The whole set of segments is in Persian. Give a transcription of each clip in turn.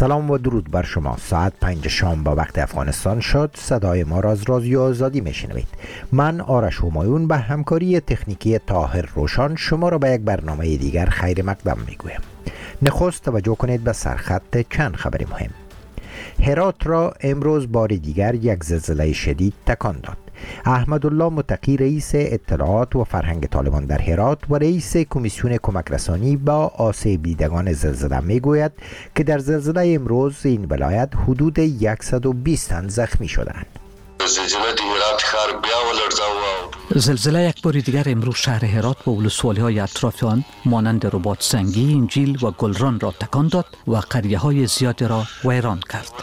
سلام و درود بر شما. ساعت 5 شام با وقت افغانستان شد. صدای ما را از رادیو آزادی میشنوید. من آرش همایون به همکاری تکنیکی طاهر روشان شما را به یک برنامه دیگر خیر مقدم میگویم. نخست توجه کنید به سرخط چند خبر مهم. هرات را امروز بار دیگر یک زلزله شدید تکان داد. احمدالله متقی رئیس اطلاعات و فرهنگ طالبان در هرات و رئیس کمیسیون کمک رسانی با آسیب دیدگان زلزله میگوید که در زلزله امروز این ولایت حدود 120 تن زخمی شدند. زلزله یک بار دیگر امروز شهر هرات و ولسوالی‌های اطراف آن مانند رباط سنگی، انجیل و گلران را تکان داد و قریه‌های زیادی را ویران کرد.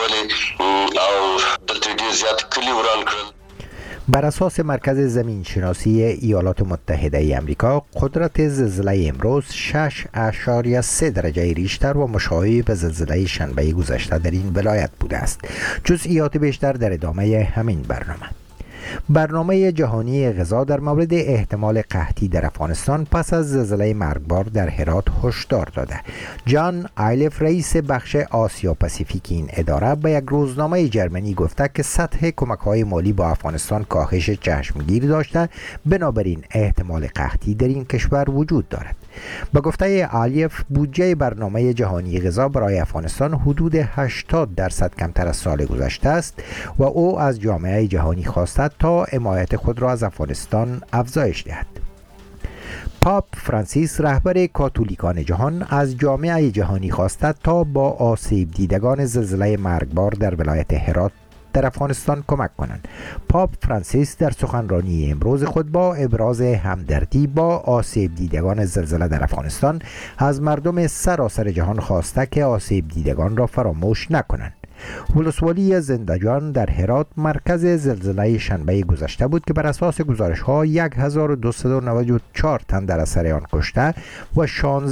بر اساس مرکز زمین شناسی ایالات متحده ای آمریکا، قدرت زلزله امروز 6.3 درجه ریشتر و مشابه به زلزله شنبه گذشته در این ولایت بوده است. جزئیات بیشتر در ادامه همین برنامه. برنامه جهانی غذا در مورد احتمال قحطی در افغانستان پس از زلزله مرگبار در هرات هشدار داده. جان آیلف رئیس بخش آسیا پاسیفیک این اداره به یک روزنامه جرمنی گفته که سطح کمک‌های مالی با افغانستان کاهش چشمگیر داشته، بنابراین احتمال قحطی در این کشور وجود دارد. با گفته آلیف، بودجه برنامه جهانی غذا برای افغانستان حدود 80% کمتر از سال گذشته است و او از جامعه جهانی خواسته تا حمایت خود را از افغانستان افزایش دهد. پاپ فرانسیس رهبر کاتولیکان جهان از جامعه جهانی خواسته تا با آسیب دیدگان زلزله مرگبار در ولایت هرات در افغانستان کمک کنند. پاپ فرانسیس در سخنرانی امروز خود با ابراز همدردی با آسیب دیدگان زلزله در افغانستان از مردم سراسر جهان خواسته که آسیب دیدگان را فراموش نکنند. ولسوالی زندجان در هرات مرکز زلزله شنبه گذشته بود که بر اساس گزارش‌ها 1294 تن در اثر آن کشته و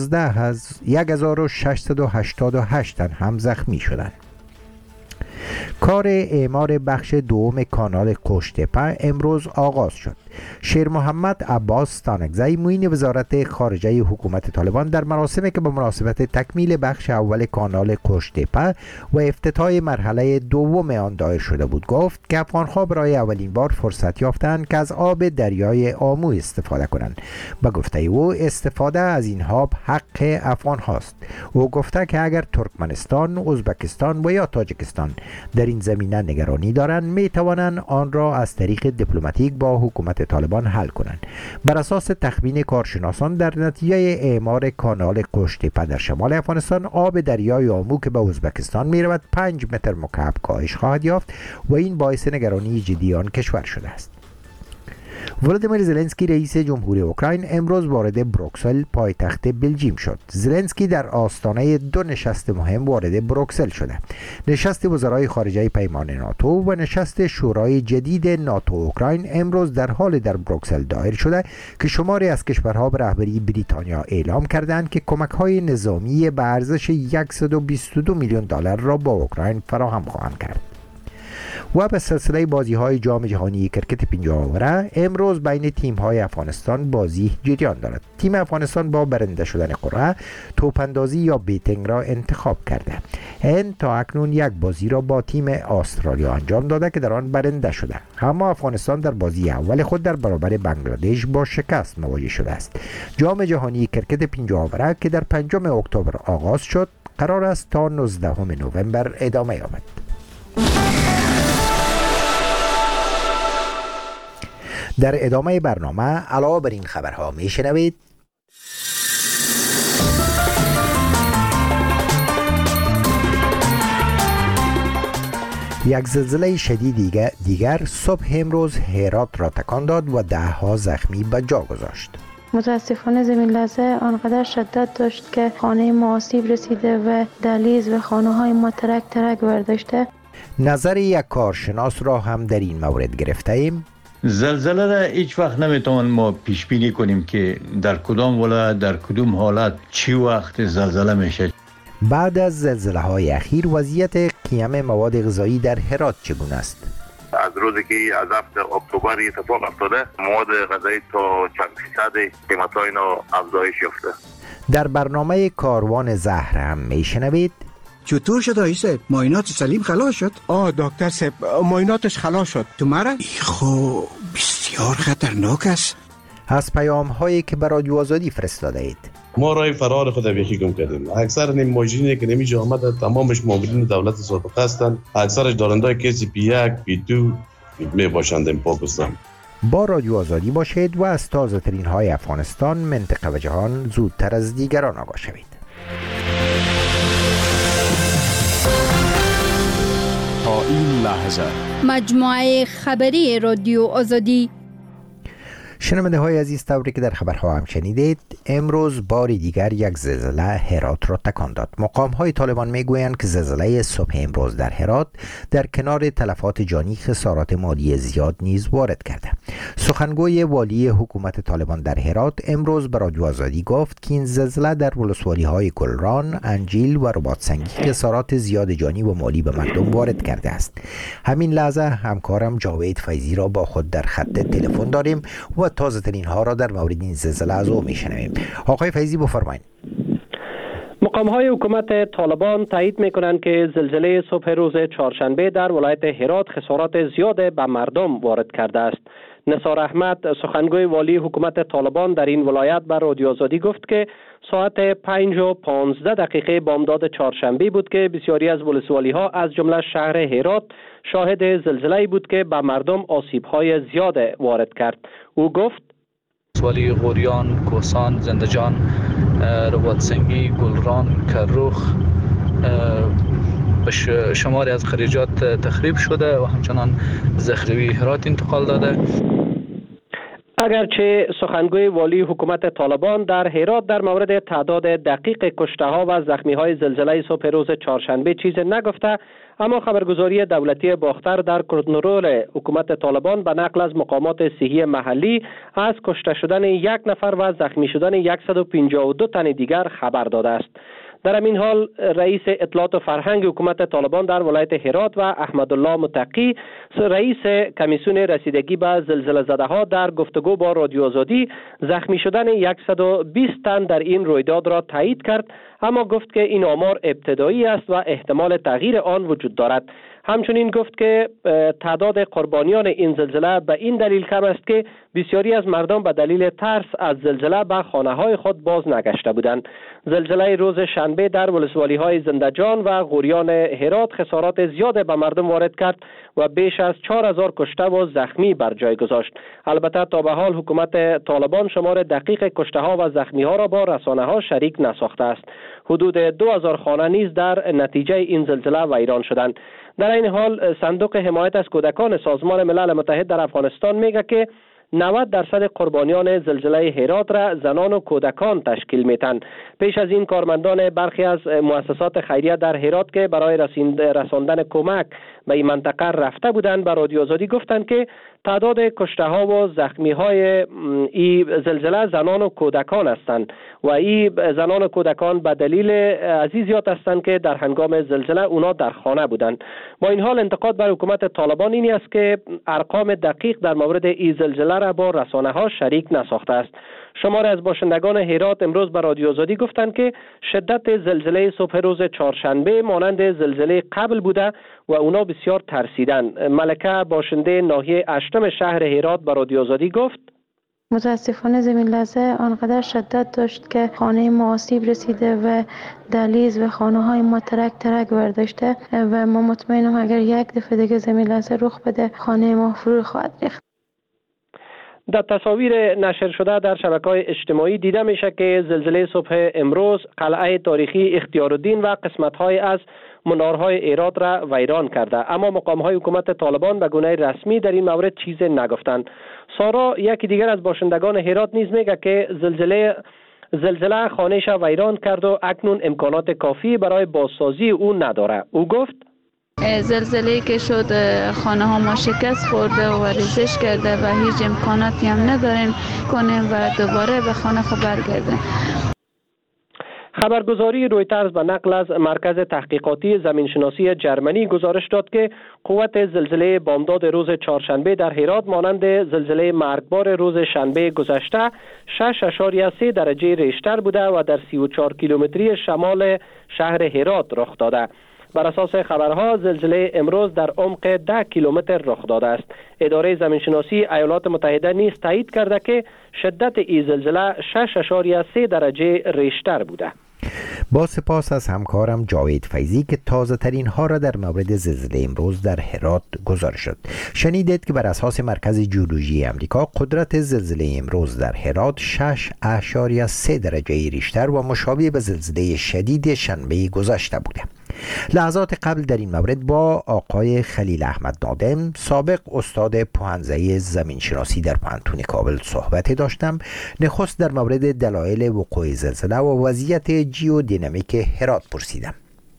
1688 تن هم زخمی شدند. کار اعمار بخش دوم کانال کوشتپه امروز آغاز شد. شیر محمد عباس تانکزی معین وزارت خارجه حکومت طالبان در مراسمی که به مناسبت تکمیل بخش اول کانال کوشتپه و افتتاح مرحله دوم آن دایر شده بود گفت که افغان‌ها برای اولین بار فرصت یافتند که از آب دریای آمو استفاده کنند. به گفته او استفاده از این آب حق افغان هاست. او گفته که اگر ترکمنستان، ازبکستان و یا تاجیکستان در این زمینه نگرانی دارند می توانند آن را از طریق دیپلماتیک با حکومت طالبان حل کنند. بر اساس تخمین کارشناسان در نتیجه اعمار کانال کوشتپه در شمال افغانستان آب دریای آمو که به ازبکستان می رود 5 متر مکعب کاهش خواهد یافت و این باعث نگرانی جدی آن کشور شده است. ولادیمیر زلنسکی رئیس جمهوری اوکراین امروز وارد بروکسل پایتخت بلژیم شد. زلنسکی در آستانه 2 نشست مهم وارد بروکسل شده. نشست وزرای خارجه پیمان ناتو و نشست شورای جدید ناتو اوکراین امروز در حال در بروکسل دایر شده که شماری از کشورها به رهبری بریتانیا اعلام کردند که کمک‌های نظامی به ارزش 122 میلیون دلار را با اوکراین فراهم خواهند کرد. و به سلسله بازی‌های جام جهانی کرکت 50 اوره امروز بین تیم‌های افغانستان بازی جریان دارد. تیم افغانستان با برنده شدن قرعه توپ‌اندازی یا بیتینگ را انتخاب کرده. هند تا اکنون یک بازی را با تیم استرالیا انجام داده که در آن برنده شده. اما افغانستان در بازی اول خود در برابر بنگلادش با شکست مواجه شده است. جام جهانی کرکت 50 اوره که در 5 اکتبر آغاز شد قرار است تا 19 نوامبر ادامه یابد. در ادامه برنامه علاوه بر این خبرها میشنوید یک زلزله شدید دیگر صبح امروز هرات را تکان داد و 10 زخمی به جا گذاشت. متاسفانه زمین لرزه آنقدر شدت داشت که خانه ما آسیب رسیده و دهلیز و خانه های ما ترک ترک برداشته. نظر یک کارشناس را هم در این مورد گرفته ایم. زلزله را هیچ وقت نمیتوان ما پیش بینی کنیم که در کدام ولایت در کدام حالت چی وقت زلزله میشه. بعد از زلزله های اخیر وضعیت قیم مواد غذایی در هرات چگونه است؟ از روزی که از هفته اکتبر اتفاق افتاده مواد غذایی تا چند فیصد قیمت‌ها اینا افزایش یافته. در برنامه کاروان زهر هم میشنوید چطور شد آقای صاحب؟ معاینات سلیم خلاص شد؟ دکتر صاحب معایناتش خلاص شد. تو مرا؟ خب بسیار خطرناک است. از پیام هایی که به رادیو آزادی فرستاده اید. ما راه فرار خود بیخی گم کردیم. اکثر این ماشینی که نمیشه آمده تمامش مامورین دولت سابق هستند. اکثرش دارنده کسی پی 1 پی 2 می باشند این پاکستان. با رادیو آزادی باشید و از تازه ترین های افغانستان، منطقه و جهان زودتر از دیگران آگاه شوید. تا این لحظه مجموعه خبری رادیو آزادی. شنونده های عزیز، طوری که در خبرها هم شنیدید، امروز باری دیگر یک زلزله هرات را تکان داد. مقام های طالبان می گویند که زلزله صبح امروز در هرات در کنار تلفات جانی خسارات مالی زیاد نیز وارد کرده. سخنگوی والی حکومت طالبان در هرات امروز به رادیو آزادی گفت که این زلزله در ولسوالی های گلران، انجیل و رباطسنگی خسارات زیاد جانی و مالی به مردم وارد کرده است. همین لحظه همکارم جاوید فیضی را با خود در خط تلفن داریم و تازه ترین ها را در مورد این زلزله از او میشنویم. آقای فیضی بفرمایید. مقام های حکومت طالبان تایید میکنند که زلزله صبح روز چهارشنبه در ولایت هرات خسارات زیاد به مردم وارد کرده است. نثار احمد، سخنگوی والی حکومت طالبان در این ولایت، بر رادیو آزادی گفت که ساعت 5:15 بامداد چهارشنبه بود که بسیاری از ولسوالی ها از جمله شهر هرات شاهد زلزله‌ای بود که به مردم آسیب های زیاد وارد کرد. او گفت ولسوالی غوریان، کوهستان، زندجان، رباطسنگی، گلران، کرخ شماری از خریجات تخریب شده و همچنان زخرفی هرات انتقال داده. اگرچه سخنگوی والی حکومت طالبان در هرات در مورد تعداد دقیق کشته ها و زخمی های زلزله صبح روز چهارشنبه چیزی نگفته، اما خبرگزاری دولتی باختر در کنترل حکومت طالبان به نقل از مقامات صحی محلی از کشته شدن 1 نفر و زخمی شدن 152 تن دیگر خبر داده است. در همین حال رئیس اطلاعات و فرهنگ حکومت طالبان در ولایت هرات و احمدالله متقی، رئیس کمیسیون رسیدگی به زلزله زده ها، در گفتگو با رادیو آزادی زخمی شدن 120 تن در این رویداد را تایید کرد، اما گفت که این آمار ابتدایی است و احتمال تغییر آن وجود دارد. همچنین گفت که تعداد قربانیان این زلزله به این دلیل کم است که بسیاری از مردم به دلیل ترس از زلزله به خانه‌های خود باز نگشته بودند. زلزله روز شنبه در ولسوالی‌های زندجان و غوریان هرات خسارات زیاد به مردم وارد کرد و بیش از 4000 کشته و زخمی بر جای گذاشت. البته تا به حال حکومت طالبان شمار دقیق کشته ها و زخمی ها را با رسانه ها شریک نساخته است. حدود 2000 خانه نیز در نتیجه این زلزله ویران شدند. در این حال صندوق حمایت از کودکان سازمان ملل متحد در افغانستان میگه که 90% قربانیان زلزله هرات را زنان و کودکان تشکیل میتند. پیش از این کارمندان برخی از مؤسسات خیریه در هرات که برای رساندن کمک به این منطقه رفته بودند به رادیو آزادی گفتند که تعداد کشته ها و زخمی های این زلزله زنان و کودکان هستند و این زنان و کودکان به دلیل عزیزیات هستند که در هنگام زلزله اونا در خانه بودند. با این حال انتقاد بر حکومت طالبان این است که ارقام دقیق در مورد این زلزله را با رسانه ها شریک نساخته است. شماری از باشندگان هرات امروز به رادیو آزادی گفتند که شدت زلزله صبح روز چهارشنبه مانند زلزله قبل بوده و اونا بسیار ترسیدند. ملکه باشنده ناحیه 8 شهر هرات به رادیو آزادی گفت متاسفانه زمین لرزه آنقدر شدت داشت که خانه ما آسیب رسیده و دهلیز و خانه های ما ترک برداشته و ما مطمئنم اگر یک دفعه دیگه زمین لرزه رخ بده خانه ما فرو خواهد ریخت. در تصاویر نشر شده در شبکه‌های اجتماعی دیده میشه که زلزله صبح امروز قلعه تاریخی اختیارالدین و قسمت‌های از منارهای هرات را ویران کرده، اما مقام‌های حکومت طالبان به گونه رسمی در این مورد چیزی نگفتند. سارا، یکی دیگر از باشندگان هرات، نیز میگه که زلزله خانه‌اش ویران کرد و اکنون امکانات کافی برای بازسازی او نداره. او گفت زلزله‌ای که شد خانه ها ما شکست خورده و ریزش کرده و هیچ امکاناتی هم نداریم کنیم و دوباره به خانه خود برگردیم. خبرگزاری رویترز به نقل از مرکز تحقیقاتی زمینشناسی جرمنی گزارش داد که قوت زلزله بامداد روز چهارشنبه در هرات مانند زلزله مرگبار روز شنبه گذشته 6.3 درجه ریشتر بوده و در 34 کیلومتری شمال شهر هرات رخ داده. بر اساس خبرها زلزله امروز در عمق 10 کیلومتر رخ داده است. اداره زمینشناسی ایالات متحده نیز تایید کرده که شدت این زلزله 6.3 درجه ریشتر بوده. با سپاس از همکارم جاوید فیضی که تازه ترین ها را در مورد زلزله امروز در هرات گزارش شد. شنیدید که بر اساس مرکز جیولوژی امریکا قدرت زلزله امروز در هرات 6.3 درجه ریشتر و مشابه به زلزله شدید شنبه گذشته بوده. لحظات قبل در این مورد با آقای خلیل احمد نادم سابق استاد پوهنزه زمینشناسی در پوهنتون کابل صحبت داشتم. نخست در مورد دلایل وقوع زلزله و وضعیت جیودینامیک هرات پرسیدم.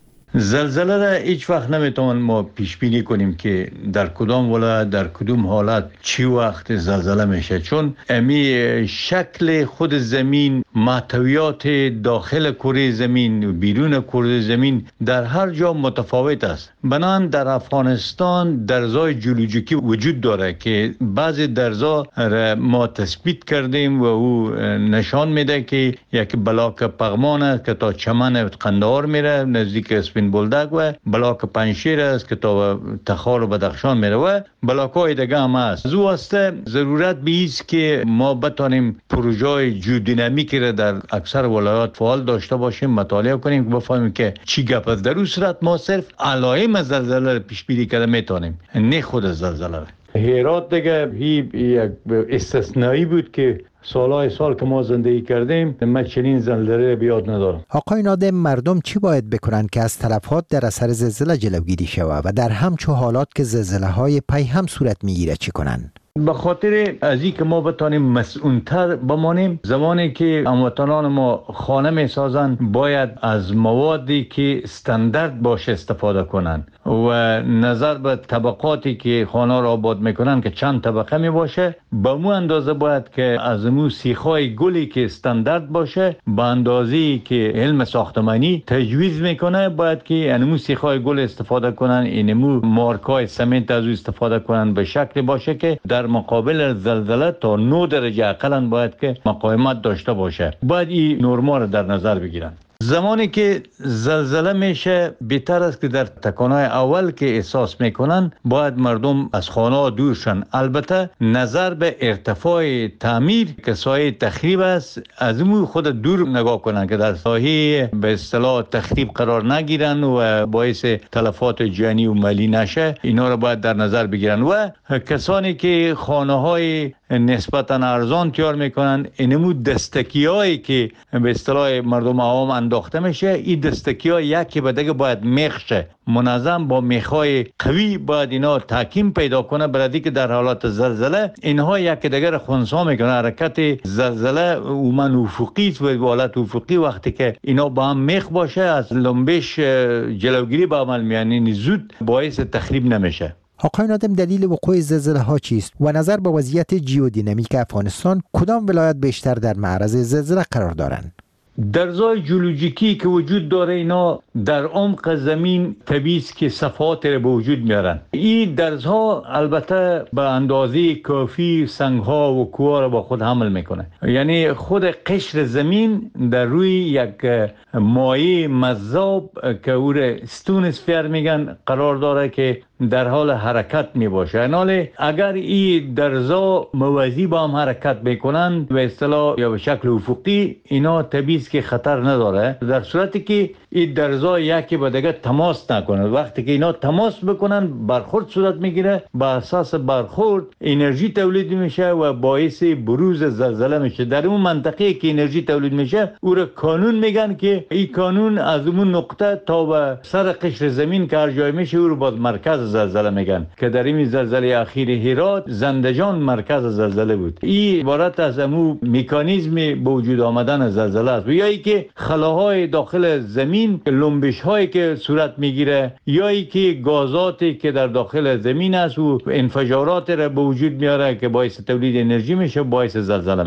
زلزله را هیچ وقت نمیتوان ما پیش بینی کنیم که در کدام ولایت در کدام حالت چی وقت زلزله میشه، چون امی شکل خود زمین، محتویات داخل کره زمین و بیرون کره زمین در هر جا متفاوت است. بنابراین در افغانستان درزای جیولوژیکی وجود داره که بعضی درزا را ما تثبیت کردیم و او نشان میده که یک بلاک پغمان است که تا چمن قندهار میره نزدیک اسپین بولدک و بلاک پنشیر است که تا تخار و بدخشان میره و بلاک های دیگه هم هست. از او واسطه ضرورت بیست که ما بتانیم پروژه جیودینامیک را در اکثر ولایات فعال داشته باشیم، مطالعه کنیم که بفهمیم که چی گپ است. در اون صورت ما صرف علائم زلزله پیش بینی کرده میتونیم، نه خود زلزله. هرات دیگه یک استثنایی بود که سال که ما زندگی کردیم من چنین زلزله بیاد ندارم. آقای نادم، مردم چی باید بکنن که از تلفات در اثر زلزله جلوگیری شود و در همچو حالات که زلزله های پی هم صورت میگیره چی کنن؟ به خاطر از این که ما بتانیم مسئول‌تر بمانیم، زمانی که هموطنان ما خانه میسازن باید از موادی که استاندارد باشه استفاده کنن و نظر به طبقاتی که خانه را آباد میکنن که چند طبقه می باشه، به مو اندازه باید که از مو سیخای گلی که استاندارد باشه به اندازه‌ای که علم ساختمانی تجویز میکنه باید که انمو سیخای گل استفاده کنن، اینمو مارکای سمنت از استفاده کنن به شکل باشه که در مقابل زلزله تا 9 درجه اقلا باید که مقاومت داشته باشه. باید این نورما را در نظر بگیرن. زمانی که زلزله میشه بهتر است که در تکانهای اول که احساس میکنن باید مردم از خانه دور شن. البته نظر به ارتفاع تعمیر که سایه تخریب است از اون خود دور نگاه کنن که در سایه به اصطلاح تخریب قرار نگیرن و باعث تلفات جانی و مالی نشه. اینا رو باید در نظر بگیرن و کسانی که خانه های نسبتا ارزان تیار میکنن اینمو دستکیایی که به اصطلاح مردم عوام انداخته میشه، این دستکی‌ها یکی به دیگه باید میخشه منظم با میخای قوی باید اینا تحکیم پیدا کنه، برای که در حالات زلزله اینها یکی دیگه را خنثی میکنه. حرکت زلزله عموما افقی است و حالت افقی وقتی که اینا با هم میخ باشه از لنبش جلوگیری به عمل میاد، یعنی زود باعث تخریب نمیشه. آقای نادم، دلیل وقوع زلزله ها چیست و نظر به وضعیت جیودینامیک افغانستان کدام ولایت بیشتر در معرض زلزله قرار دارند؟ درزای جیولوژیکی که وجود داره اینا در عمق زمین طبیعی است که صفحات را به وجود میارن. این درزها البته به اندازه کافی سنگها و کوها را با خود حمل میکنه، یعنی خود قشر زمین در روی یک مایع مذاب که او را استونوسفیر میگن قرار داره که در حال حرکت می باشه. حالا اگر این درزا موازی با هم حرکت میکنن به اصطلاح یا به شکل افقی، اینا طبیعی است که خطر نداره در صورتی که این درزا یکی با دیگه تماس نکنه. وقتی که اینا تماس بکنن برخورد صورت میگیره، با اساس برخورد انرژی تولید میشه و باعث بروز زلزله میشه. در اون منطقه که انرژی تولید میشه او را کانون میگن که این کانون از اون نقطه تا به سر قشر زمین که هر جای میشه او رو باز مرکز زلزله میگن که در این زلزله اخیر هرات زندجان مرکز زلزله بود. این عبارت از امو مکانیزم به وجود آمدن زلزله است، یا ای که خلاهای داخل زمین لنبش هایی که صورت میگیره، یا ای که گازاتی که در داخل زمین است و انفجارات را به وجود میاره که باعث تولید انرژی میشه، باعث زلزله میشه.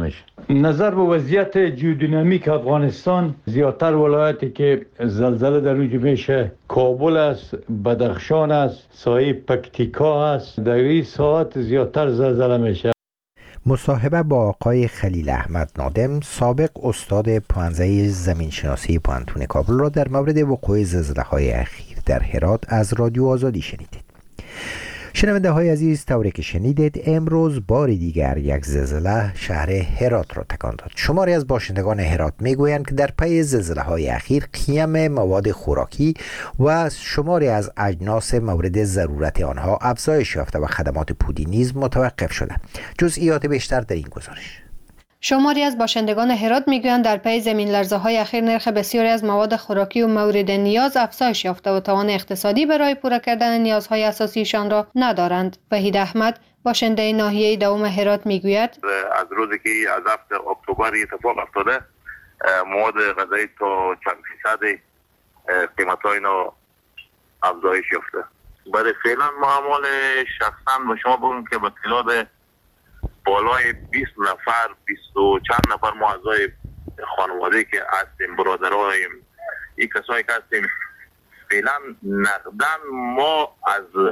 نظر به وضعیت جیودینامیک افغانستان، زیادتر ولایتی که زلزله در اونجا میشه کابل است، بدخشان است، سایه پکتیکا است. در این ساعت زیادتر زلزله میشه. مصاحبه با آقای خلیل احمد نادم، سابق استاد پانزه زمینشناسی پانتون کابل را در مورد وقوع زلزله‌های اخیر در هرات از رادیو آزادی شنیدید. شنونده های عزیز، طوری که شنیدید امروز بار دیگر یک زلزله شهر هرات را تکان داد. شماری از باشندگان هرات میگویند که در پی زلزله های اخیر قیمت مواد خوراکی و شماری از اجناس مورد ضرورت آنها افزایش یافته و خدمات پولی نیز متوقف شده. جزئیات بیشتر در این گزارش. شماری از باشندگان هرات میگویند در پی زمین لرزه‌های اخیر نرخ بسیاری از مواد خوراکی و مورد نیاز افزایش یافته و توان اقتصادی برای پورا کردن نیازهای اساسیشان را ندارند. وحید احمد باشنده ناحیه دوم هرات میگوید از روزی که از هفته اکتبر اتفاق افتاده مواد غذایی تا چند فیصد قیمت‌های اینا افزایش یافته. برای فعلا معامل شخصا با شما بگم که به تعداد بالای 20 نفر 20 و چند نفر ما اعضای خانواده که هستیم، برادرای این کسایی که هستیم، فعلا نقدن ما از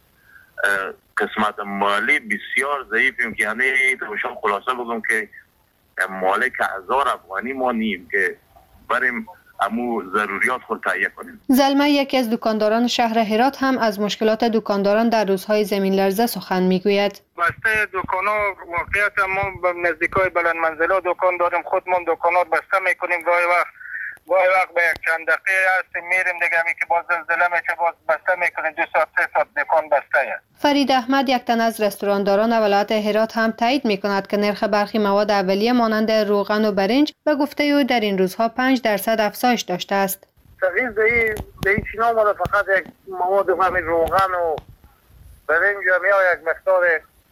قسمت مالی بسیار ضعیفیم که یعنی تو شما خلاصه بگم که مالک 1000 افغانی ما نیم که بریم امو ضروریات خود تهیه کنیم. زلمه یکی از دکانداران شهر هرات هم از مشکلات دکانداران در روزهای زمین لرزه سخن میگوید. بسته دکانا واقعیت ما به نزدیکای بلند منزلا دکان داریم، خودمون دکانات بسته میکنیم. گاهی وقت به یک چند دقیقه هستیم میریم دیگه، همی که باز زلزله میشه باز بسته میکنیم، 2 ساعت 3 ساعت دکان بسته است. فرید احمد یک تن از رستورانداران ولایت هرات هم تایید میکند که نرخ برخی مواد اولیه مانند روغن و برنج به گفته او در این روزها 5% افزایش داشته است. تغییر در این چینا آمده، فقط یک مواد همین روغن و برنج هم یا یک مقدار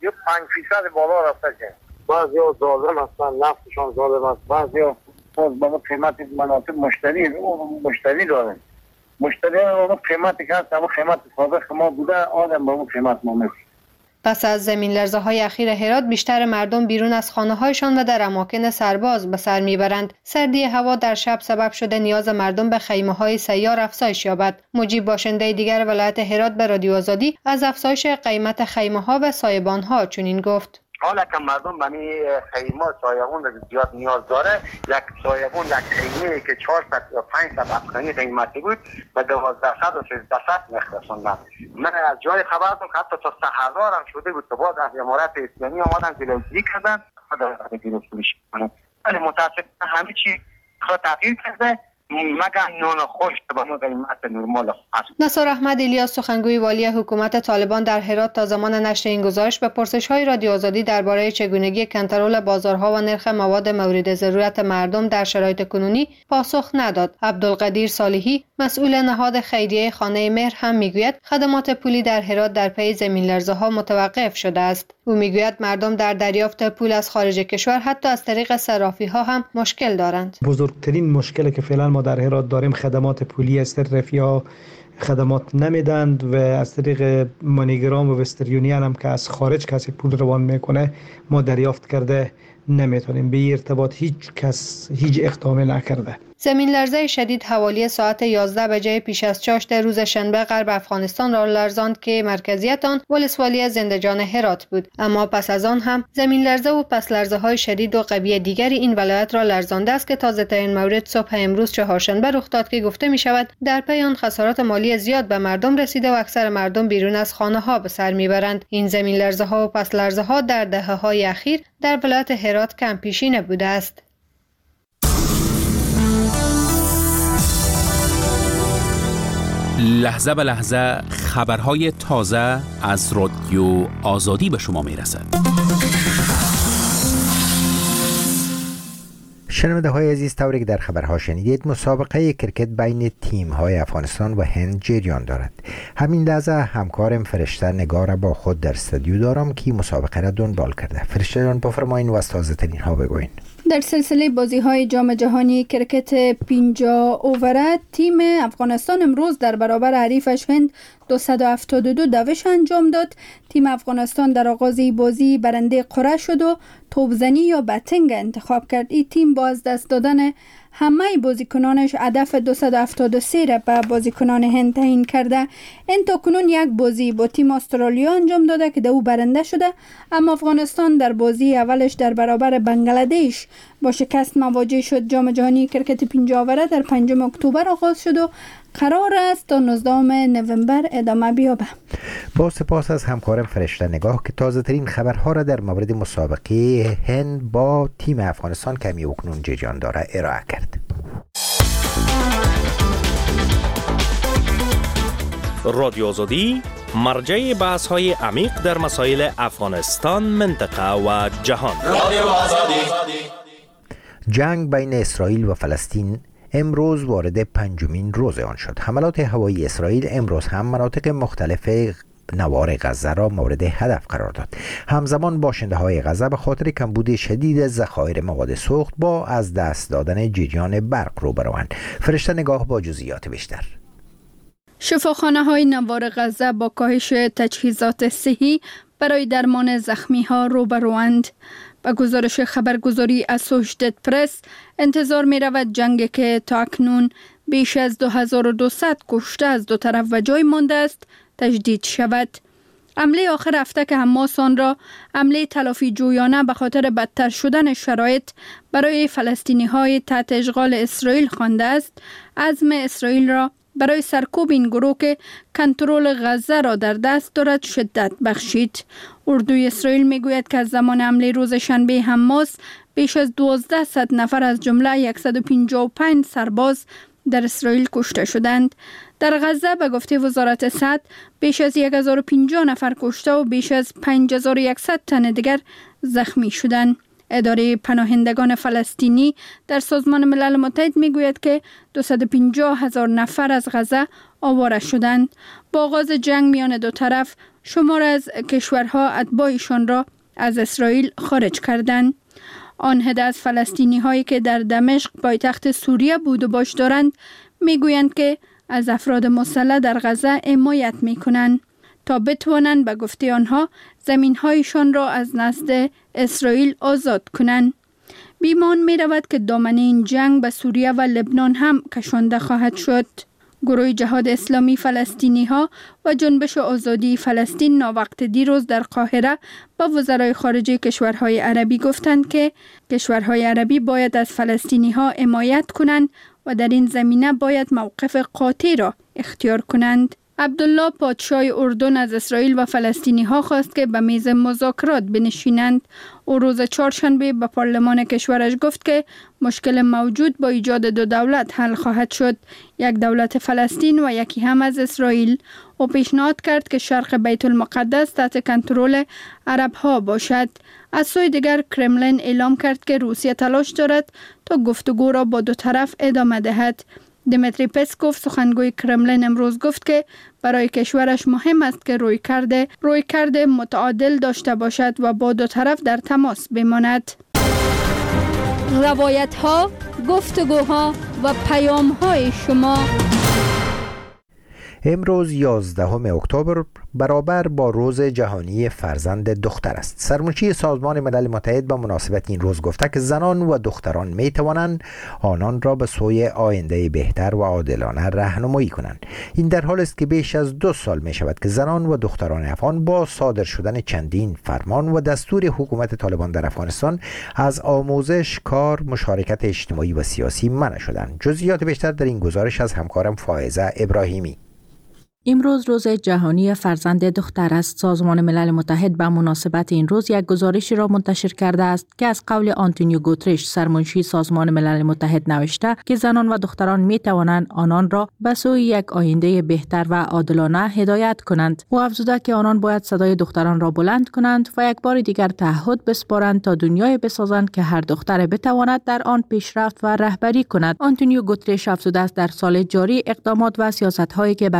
5% بالا رفته که بعضیا ظالم هستن، نفتشان ظالم است، بعضیا باز با قیمت مناسب مشتری دارن. مشتری با قیمتی که هست اما قیمت سابق ما بوده، آدم با قیمت ما میشه. پس از زمین لرزه های اخیر هرات بیشتر مردم بیرون از خانه هایشان و در اماکن سرباز به سر میبرند. سردی هوا در شب سبب شده نیاز مردم به خیمه های سیار افزایش یابد. مجیب باشنده دیگر ولایت هرات به رادیو آزادی از افزایش قیمت خیمه ها و سایبان ها چنین گفت: حالا که مردم به خیمه سایبون زیاد نیاز داره، یک سایبون یک خیمه که 400 یا 500 افغانی قیمتی بود به 1200 و 1300 میخرسوندن. من از جای خبر دارم که حتی تا 3000 هم شده بود که باز از امارات اسلامی آمدن جلوگیری کردن خدا گرفتگی کنن. ولی متاسفانه همه چی خود تغییر کرده مگر نون خوش به ما قیمت نرمال است. نصار احمد الیاس سخنگوی والی حکومت طالبان در هرات تا زمان نشر این گزارش به پرسش‌های رادیو آزادی درباره چگونگی کنترل بازارها و نرخ مواد مورد ضرورت مردم در شرایط کنونی پاسخ نداد. عبدالقدیر صالحی مسئول نهاد خیریه خانه مهر هم میگوید خدمات پولی در هرات در پی زمین لرزه‌ها متوقف شده است. او میگوید مردم در دریافت پول از خارج کشور حتی از طریق صرافی‌ها هم مشکل دارند. بزرگترین مشکلی که فعلا ما در هرات داریم خدمات پولی است. صرافی‌ها خدمات نمیدند و از طریق مانیگرام و وسترن یونین هم که از خارج کسی پول روان میکنه ما دریافت کرده نمیتونیم. به ارتباط هیچ کس هیچ اقدامی نکرده. زمین لرزه شدید حوالی ساعت 11 بجه پیش از چاشت روز شنبه غرب افغانستان را لرزاند که مرکزیت آن ولسوالی زندجان هرات بود. اما پس از آن هم زمین لرزه و پس لرزه های شدید و قوی دیگری این ولایت را لرزانده است که تازه ترین مورد صبح امروز چهارشنبه رخ داد که گفته می شود در پی آن خسارات مالی زیاد به مردم رسیده و اکثر مردم بیرون از خانه ها به سر میبرند. این زمین لرزه ها و پس لرزه ها در دهه های اخیر در ولایت هرات کم پیشینه بوده است. لحظه به لحظه خبرهای تازه از رادیو آزادی به شما میرسد. شنونده های عزیز، طوری که در خبرها شنیدید مسابقه کرکت بین تیم های افغانستان و هند جریان دارد. همین لحظه همکارم فرشته نگار با خود در استودیو دارم که مسابقه را دنبال کرده. فرشته جان بفرمایید و از تازه ترین ها بگوین. در سلسله بازی‌های جام جهانی کرکت 50 اووره تیم افغانستان امروز در برابر حریفش هند 272 دوش انجام داد. تیم افغانستان در آغاز بازی برنده قرعه شد و توپزنی یا بتینگ انتخاب کرد. این تیم با از دست دادن همه بازیکنانش هدف 273 را به بازیکنان هند تعیین کرده. این تاکنون یک بازی با تیم استرالیا انجام داده که او برنده شده، اما افغانستان در بازی اولش در برابر بنگلادش با شکست مواجه شد. جام جهانی کرکت 50 اووره در 5 اکتبر آغاز شد و قرار است تا 19 نوامبر ادامه بیابه. با سپاس از همکارم فرشته نگاه که تازه ترین خبرها را در مورد مسابقه هند با تیم افغانستان که همی اکنون جریان داره ارائه کرد. رادیو آزادی مرجع بحث های عمیق در مسائل افغانستان، منطقه و جهان. رادیو آزادی. جنگ بین اسرائیل و فلسطین امروز وارد 5مین روز آن شد. حملات هوایی اسرائیل امروز هم مناطق مختلف نوار غزه را مورد هدف قرار داد. همزمان باشنده های غزه به خاطر کمبود شدید ذخایر مواد سوخت با از دست دادن جریان برق روبروند. فرشته نگاه با جزئیات بیشتر. شفاخانه های نوار غزه با کاهش تجهیزات صحی برای درمان زخمی ها روبروند. با گزارش خبرگزاری اسوشیتد پرس انتظار می رود جنگی که تا اکنون بیش از 2200 کشته از دو طرف و جای مانده است تجدید شود. حمله آخر هفته که حماس آن را حمله تلافی جویانه به خاطر بدتر شدن شرایط برای فلسطینی های تحت اشغال اسرائیل خوانده است، عزم اسرائیل را برای سرکوب این گروه که کنترل غزه را در دست دارد شدت بخشید. اردوی اسرائیل میگوید که از زمان حمله روز شنبه حماس بیش از 1200 نفر از جمله 155 سرباز در اسرائیل کشته شدند. در غزه به گفته وزارت صحت بیش از 1050 نفر کشته و بیش از 5100 تن دیگر زخمی شدند. اداره پناهندگان فلسطینی در سازمان ملل متحد میگوید که 250,000 نفر از غزه آواره شدند. با آغاز جنگ میان دو طرف شمار از کشورها اتباعشان را از اسرائیل خارج کردند. آن عده از فلسطینی هایی که در دمشق پایتخت سوریه بود و باش دارند میگویند که از افراد مسلح در غزه حمایت میکنند تا بتوانند به گفته آنها زمین‌هایشان را از نزد اسرائیل آزاد کنند. بیمان می رود که دامنه این جنگ به سوریه و لبنان هم کشانده خواهد شد. گروه جهاد اسلامی فلسطینی ها و جنبش آزادی فلسطین ناوقت دیروز در قاهره با وزرای خارجه کشورهای عربی گفتند که کشورهای عربی باید از فلسطینی ها حمایت کنند و در این زمینه باید موقف قاطع را اختیار کنند. عبدالله پادشاه اردن از اسرائیل و فلسطینی ها خواست که به میز مذاکرات بنشینند. او روز چهارشنبه به پارلمان کشورش گفت که مشکل موجود با ایجاد دو دولت حل خواهد شد، یک دولت فلسطین و یکی هم از اسرائیل. او پیشنهاد کرد که شرق بیت المقدس تحت کنترل عرب ها باشد. از سوی دیگر کرملین اعلام کرد که روسیه تلاش دارد تا گفتگو را با دو طرف ادامه دهد. دمیتری پسکوف سخنگوی کرملین امروز گفت که برای کشورش مهم است که رویکرد متعادل داشته باشد و با دو طرف در تماس بماند. روایت ها، گفتگوها و پیام های شما. امروز 11 اکتبر برابر با روز جهانی فرزند دختر است. سرمنشی سازمان ملل متحد به مناسبت این روز گفته که زنان و دختران می توانند آنان را به سوی آینده بهتر و عادلانه راهنمایی کنند. این در حالی است که بیش از 2 سال می شود که زنان و دختران افغان با صادر شدن چندین فرمان و دستور حکومت طالبان در افغانستان از آموزش، کار، مشارکت اجتماعی و سیاسی منع شدند. جزئیات بیشتر در این گزارش از همکارم فائزه ابراهیمی. امروز روز جهانی فرزند دختر است. سازمان ملل متحد به مناسبت این روز یک گزارشی را منتشر کرده است که از قول آنتونیو گوترش سرمنشی سازمان ملل متحد نوشته که زنان و دختران می توانند آنان را به سوی یک آینده بهتر و عادلانه هدایت کنند. او افزوده که آنان باید صدای دختران را بلند کنند و یک بار دیگر تعهد بسپارند تا دنیای بسازند که هر دختر بتواند در آن پیشرفت و رهبری کند. آنتونیو گوترش افزوده است در سال جاری اقدامات و سیاست‌هایی که برای کاهش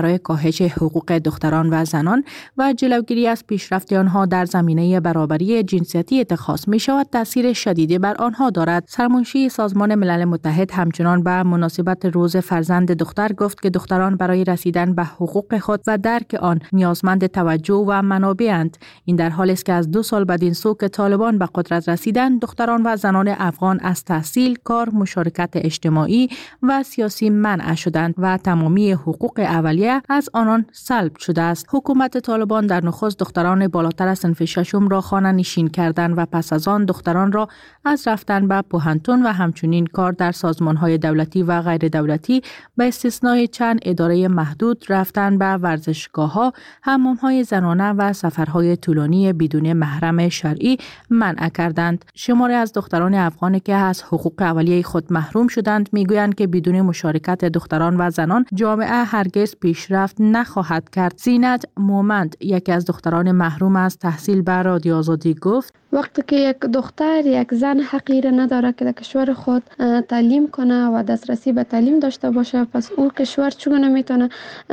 افزایش حقوق دختران و زنان و جلوگیری از پیشرفت آنها در زمینه برابری جنسیتی اتخاذ می شود تاثیر شدیدی بر آنها دارد. سرمنشی سازمان ملل متحد همچنان به مناسبت روز فرزند دختر گفت که دختران برای رسیدن به حقوق خود و درک آن نیازمند توجه و منابعند. این در حالی است که از 2 سال بدین سو که طالبان به قدرت رسیدند، دختران و زنان افغان از تحصیل، کار، مشارکت اجتماعی و سیاسی منع شدند و تمامی حقوق اولیه از آنان سلب شده است. حکومت طالبان در نخست دختران بالاتر از صنف ششم را خانه نشین کردند و پس از آن دختران را از رفتن به پوهنتون و همچنین کار در سازمان‌های دولتی و غیر دولتی به استثنای چند اداره محدود رفتن به ورزشگاه‌ها، حمام‌های زنانه و سفرهای طولانی بدون محرم شرعی منع کردند. شماری از دختران افغانی که از حقوق اولیه خود محروم شدند میگویند که بدون مشارکت دختران و زنان جامعه هرگز پیشرفت نخواهد کرد. زینت مومند، یکی از دختران محروم از تحصیل، به رادیو آزادی گفت: وقتی که یک دختر، یک زن حقی را نداره که در کشور خود تعلیم کنه و دسترسی به تعلیم داشته باشه، پس او کشور چگونه میتونه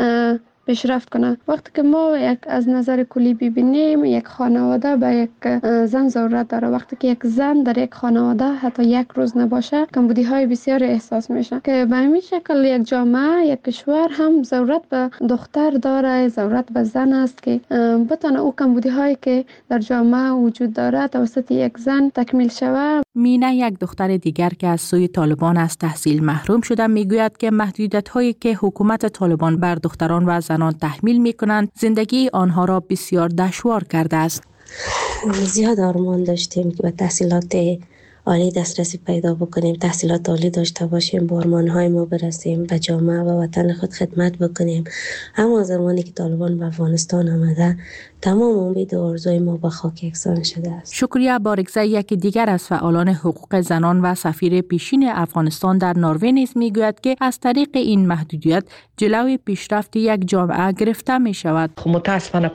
پیشرفت کنه؟ وقتی که ما یک از نظر کلی ببینیم، یک خانواده به یک زن ضرورت داره. وقتی که یک زن در یک خانواده حتی یک روز نباشه، کمبودی های بسیار احساس میشه که به همین شکل یک جامعه، یک کشور هم ضرورت به دختر داره، ضرورت به زن است که بتونه او کمبودی هایی که در جامعه وجود داره توسط یک زن تکمیل شود. مینا، یک دختر دیگر که از سوی طالبان از تحصیل محروم شده، میگوید که محدودیت‌هایی که حکومت طالبان بر دختران و زنان تحمیل می‌کنند زندگی آنها را بسیار دشوار کرده است. زیاد آرمان داشتیم که به تحصیلات عالی دسترسی پیدا بکنیم، تحصیلات عالی داشته باشیم، به آرمان‌های ما برسیم، به جامعه و وطن خود خدمت بکنیم. اما زمانی که طالبان به افغانستان آمده، تمام امید و آرزوی ما به خاک یکسان شده است. شکریه بارگزه، یکی دیگر از فعالان حقوق زنان و سفیر پیشین افغانستان در نروژ نیز میگوید که از طریق این محدودیت جلوی پیشرفت یک جامعه گرفته می شود. متاسفانه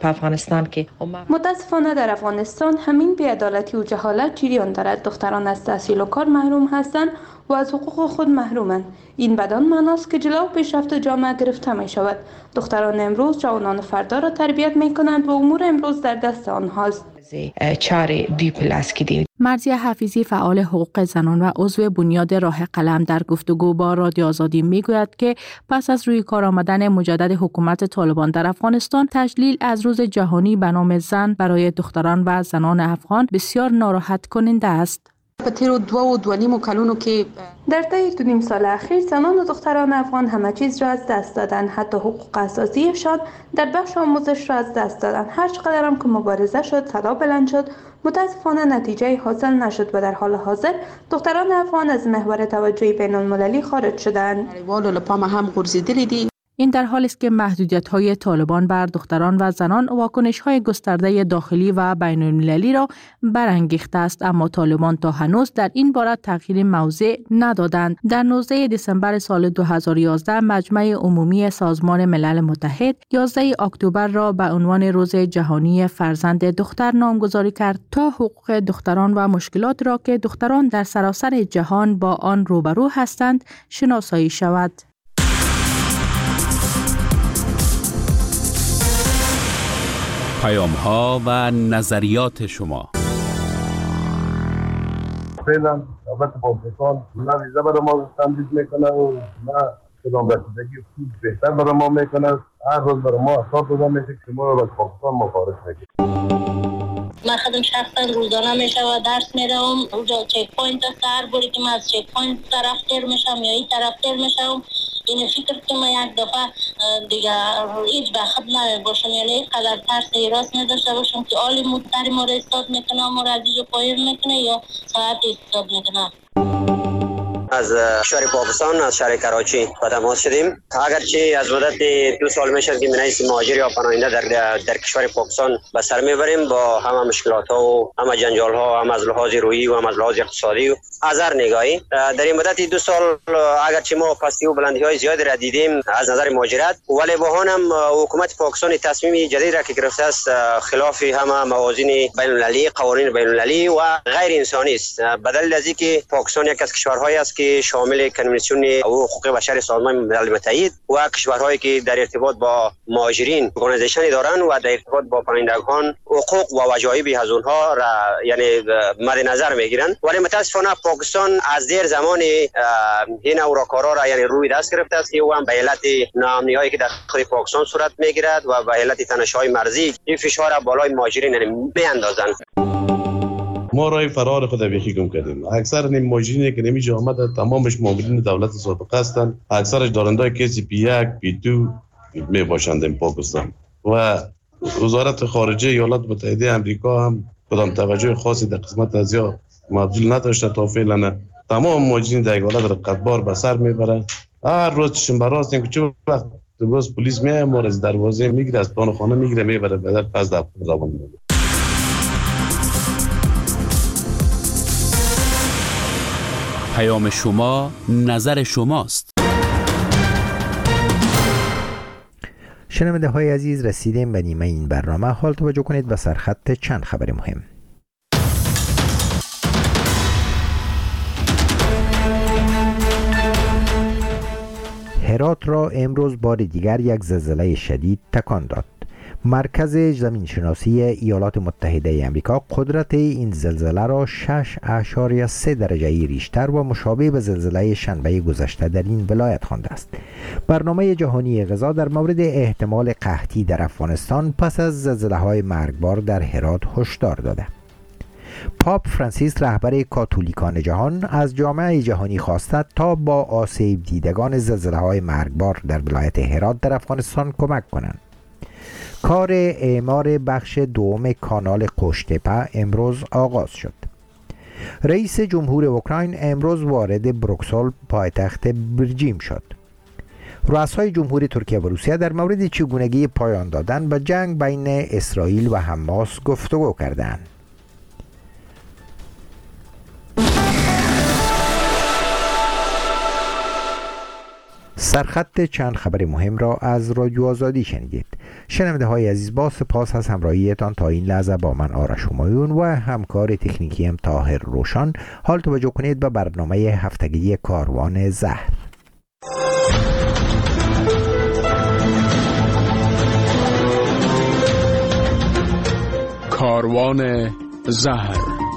در افغانستان همین بی‌عدالتی و جهالت جریان دارد. دختران از تحصیل و کار محروم هستند و از حقوق خود محرومند. این بدان معناست که جلو پیشرفت جامعه گرفته می شود. دختران امروز جوانان فردا را تربیت می کنند و امور امروز در دست آنهاست. مرضیه حفیظی، فعال حقوق زنان و عضو بنیاد راه قلم، در گفتگو با رادیو آزادی میگوید که پس از روی کار آمدن مجدد حکومت طالبان در افغانستان، تجلیل از روز جهانی به نام زن برای دختران و زنان افغان بسیار ناراحت کننده است. در طی 2.5 سال اخیر زنان و دختران افغان همه چیز را از دست دادند، حتی حقوق اساسیشان در بخش آموزش را از دست دادند. هر چقدر هم که مبارزه شد، صدا بلند شد، متاسفانه نتیجه حاصل نشد و در حال حاضر دختران افغان از محور توجه بین المللی خارج شدند. این در حالی است که محدودیت‌های طالبان بر دختران و زنان واکنش‌های گسترده داخلی و بین‌المللی را برانگیخته است، اما طالبان تا هنوز در این باره تغییر موضع ندادند. در 19 دسامبر سال 2011 مجمع عمومی سازمان ملل متحد 11 اکتبر را به عنوان روز جهانی فرزند دختر نامگذاری کرد تا حقوق دختران و مشکلات را که دختران در سراسر جهان با آن روبرو هستند شناسایی شود. پیام‌ها و نظریات شما. فعلا دولت پاکستان نه ویزا برای ما تمدید میکنه و نه کدام رسیدگی خوب بهتر برای ما میکنه. هر روز برای ما اصاب داده میشه که ما رو از پاکستان مخارج میکنه. من خودم شخصا روزانه میشه و درس میدم. اونجا چک پوینت است، هر باری که من از چک پوینت طرف تیر میشم یا این طرف تیر میشم، این فکر که من یک دفعه دیگه هیچ بخت نباشم، یعنی اینقدر ترس ایراس نداشته باشم که آلی مدتری ما را استاد میکنه، ما را از اینجا پایین میکنه یا ساعت استاد میکنه. از کشور پاکستان، از شهر کراچی با تماس شدیم. اگرچه از مدت 2 سال میشه که منیس مهاجر یا پناهنده در کشور پاکستان به سر میبریم با همه مشکلات ها و همه جنجال ها، هم از لحاظ روحی و هم از لحاظ اقتصادی و از هر نگاهی. در این مدت 2 سال اگرچه ما پستی و بلندی های زیادی را دیدیم از نظر مهاجرت، ولی با آن هم حکومت پاکستان تصمیم جدید را که گرفته است خلاف همه موازین بین المللی، قوانین بین المللی و غیر انسانی است. بدل از اینکه پاکستان یک از کشورهایی است که شامل کنوانسیون حقوق بشر سازمان ملل متحد و کشورهایی که در ارتباط با مهاجرین ارگانیزیشن دارن و در ارتباط با پناهندگان حقوق و وجایب از اونها را یعنی مد نظر میگیرن. ولی متاسفانه پاکستان از دیر زمان این اوراکارا را یعنی روی دست گرفته است که او هم به علت ناامنی‌هایی که در خود پاکستان صورت میگیرد و به علت تنش‌های مرزی این فشار بالای مهاجرین میاندازند. ما راه فرار خود بیخی گم کردیم. اکثر نیم مهاجرینی که نمیشه آمده تمامش مامورین دولت سابقه هستند. اکثرش دارندای کسی P1 P2 می باشند در پاکستان و وزارت خارجه ایالات متحده آمریکا هم کدام توجه خاصی در قسمت از یا مبذول نداشته تا فعلا. تمام مهاجرین در ایالات را قطبار به سر میبرند. هر روز شنبه راست که چه وقت باز پلیس میاد ما از دروازه میگیره از پان خانه میگیره میبره بعد پس در زبان میگیره. پیام شما نظر شماست. شنونده های عزیز، رسیدیم به نیمه این برنامه. حال توجه کنید به سرخط چند خبر مهم. هرات را امروز بار دیگر یک زلزله شدید تکان داد. مرکز زمینشناسی ایالات متحده آمریکا قدرت این زلزله را 6.3 درجه ریشتر و مشابه به زلزله شنبه گذشته در این ولایت خوانده است. برنامه جهانی غذا در مورد احتمال قحطی در افغانستان پس از زلزله‌های مرگبار در هرات هشدار داده. پاپ فرانسیس رهبر کاتولیکان جهان از جامعه جهانی خواسته تا با آسیب دیدگان زلزله‌های مرگبار در ولایت هرات در افغانستان کمک کنند. کار اعمار بخش دوم کانال قوشتپه امروز آغاز شد. رئیس جمهور اوکراین امروز وارد بروکسل پایتخت برجیم شد. رؤسای جمهوری ترکیه و روسیه در مورد چگونگی پایان دادن به جنگ بین اسرائیل و حماس گفتگو کردند. سرخط چند خبر مهم را از رادیو آزادی شنیدید. شنونده های عزیز، با سپاس از همراهیتان تا این لحظه با من آرش همایون و همکار تکنیکی هم طاهر روشن. حال توجه کنید به برنامه هفتگی کاروان زهر. کاروان زهر.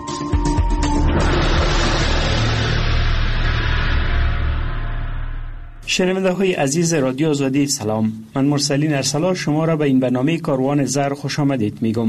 شنونده های عزیز رادیو آزادی سلام. من مرسلین ارسلا شما را به این برنامه کاروان زهر خوش آمدید میگم.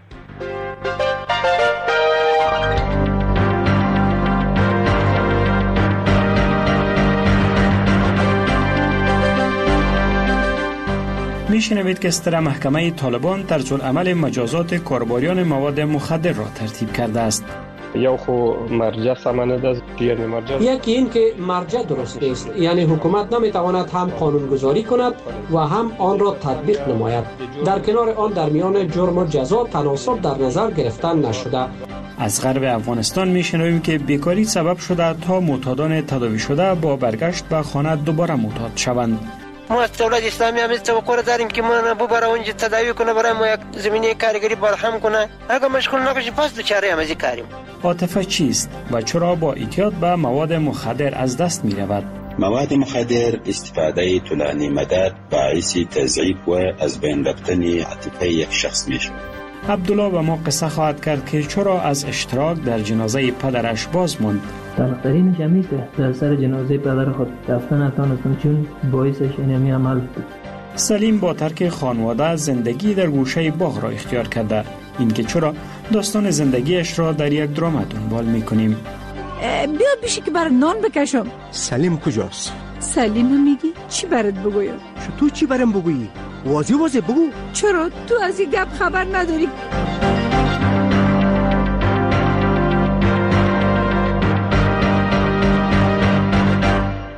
میشنوید که ستره محکمه طالبان طرزالعمل مجازات کاربریان مواد مخدر را ترتیب کرده است. یا خو مرجع سمانه است، یعنی مرجع یکی این که مرجع درست نیست، یعنی حکومت نمیتواند هم قانونگذاری کند و هم آن را تطبیق نماید. در کنار آن در میان جرم و جزا تناسب در نظر گرفتن نشده. از غرب افغانستان میشنویم که بیکاری سبب شده تا معتادان تداوی شده با برگشت به خانه دوباره معتاد شوند. ما از دولت اسلامی هم توقع داریم که ما ببره اونجا تداوی کنه، برای ما یک زمینه کارگری برهم کنه. اگر مشغول نباشی پس دوچاره هم از این کاریم. عاطفه چیست و چرا با اعتیاد به مواد مخدر از دست می رود؟ مواد مخدر استفاده طولانی مدت باعث تضعیف و از بین رفتن عاطفه یک شخص می شود. عبدالله به ما قصه خواهد کرد که چرا از اشتراک در جنازه پدرش باز ماند. طلقترین جمعی که در سر جنازه پدر خود رفتن نتانستم چون باعثش اینمی عمل بود. سلیم با ترک خانواده زندگی در گوشه باغ را اختیار کرده. اینکه چرا داستان زندگیش را در یک درام دنبال میکنیم. بیا بیشی که برای نان بکشم. سلیم کجاست؟ سلیم میگی؟ چی برات بگویم؟ تو چی برام بگویی؟ واضح بگو. چرا تو از این گپ خبر نداری؟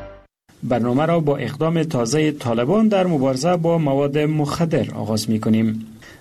برنامه را با اقدام تازه طالبان در مبارزه با مواد مخدر آغاز می کنیم.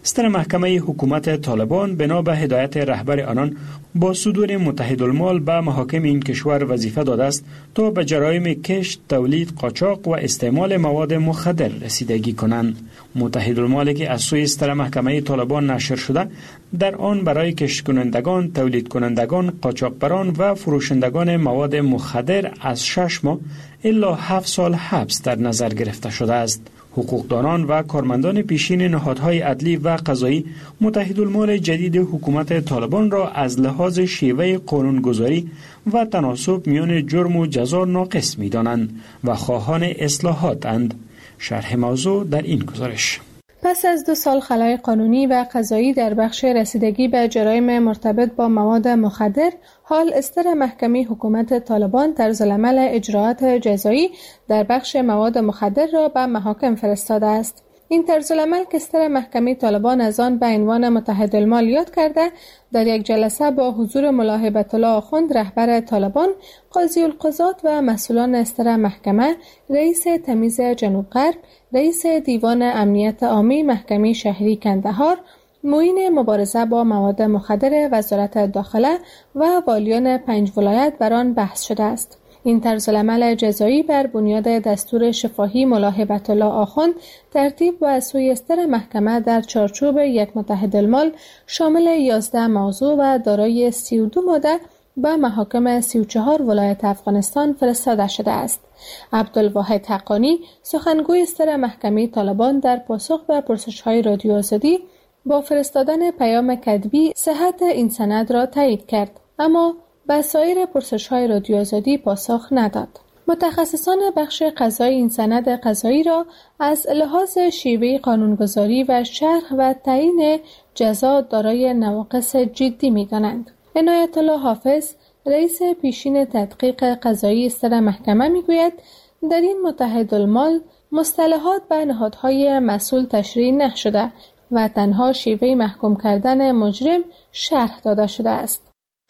ستر محکمه حکومت طالبان بنا به هدایت رهبر آنان با صدور متحدالمال به محاکم این کشور وظیفه داده است تا به جرایم کشت، تولید، قاچاق و استعمال مواد مخدر رسیدگی کنند. متحدالمالی که از سوی ستر محکمه طالبان نشر شده در آن برای کشت کنندگان، تولید کنندگان، قاچاقبران و فروشندگان مواد مخدر از 6 ماه الا 7 سال حبس در نظر گرفته شده است. حقوقدانان و کارمندان پیشین نهادهای عدلی و قضایی متحدالمال جدید حکومت طالبان را از لحاظ شیوه قانونگذاری و تناسب میان جرم و جزا ناقص می‌دانند و خواهان اصلاحات اند. شرح موضوع در این گزارش. پس از 2 سال خلای قانونی و قضایی در بخش رسیدگی به جرایم مرتبط با مواد مخدر، حال استر محکمه حکومت طالبان طرزالعمل اجراعات جزایی در بخش مواد مخدر را به محاکم فرستاده است. این طرزالعمل که استر محکمه طالبان از آن به عنوان متحدالمال یاد کرده، در یک جلسه با حضور ملا هیبت الله آخوند رهبر طالبان، قاضی القضات و مسئولان استر محکمه، رئیس تمیز جنوب غرب، رئیس دیوان امنیت عامی محکمه شهری کندهار، معین مبارزه با مواد مخدر وزارت داخله و والیان 5 ولایت بر آن بحث شده است. این طرزالعمل جزایی بر بنیاد دستور شفاهی ملا هیبت الله آخوند ترتیب و از سوی استر محکمه در چارچوب یک متحدالمال شامل 11 موضوع و دارای 32 ماده به محاکم 34 ولایت افغانستان فرستاده شده است. عبدالواحد حقانی، سخنگوی استر محکمه طالبان، در پاسخ به پرسش‌های رادیو آزادی با فرستادن پیام کتبی صحت این سند را تایید کرد، اما به سایر پرسش‌های رادیو آزادی پاسخ نداد. متخصصان بخش قضایی این سند قضایی را از لحاظ شیوه قانونگذاری و شرح و تعیین جزا دارای نواقص جدی می‌دانند. عنایت الله حافظ، رئیس پیشین تدقیق قضایی استر محکمه میگوید در این متحدالمال مصطلحات به نهادهای مسئول تشریح نشده و تنها شیوه محکوم کردن مجرم شرح داده شده است.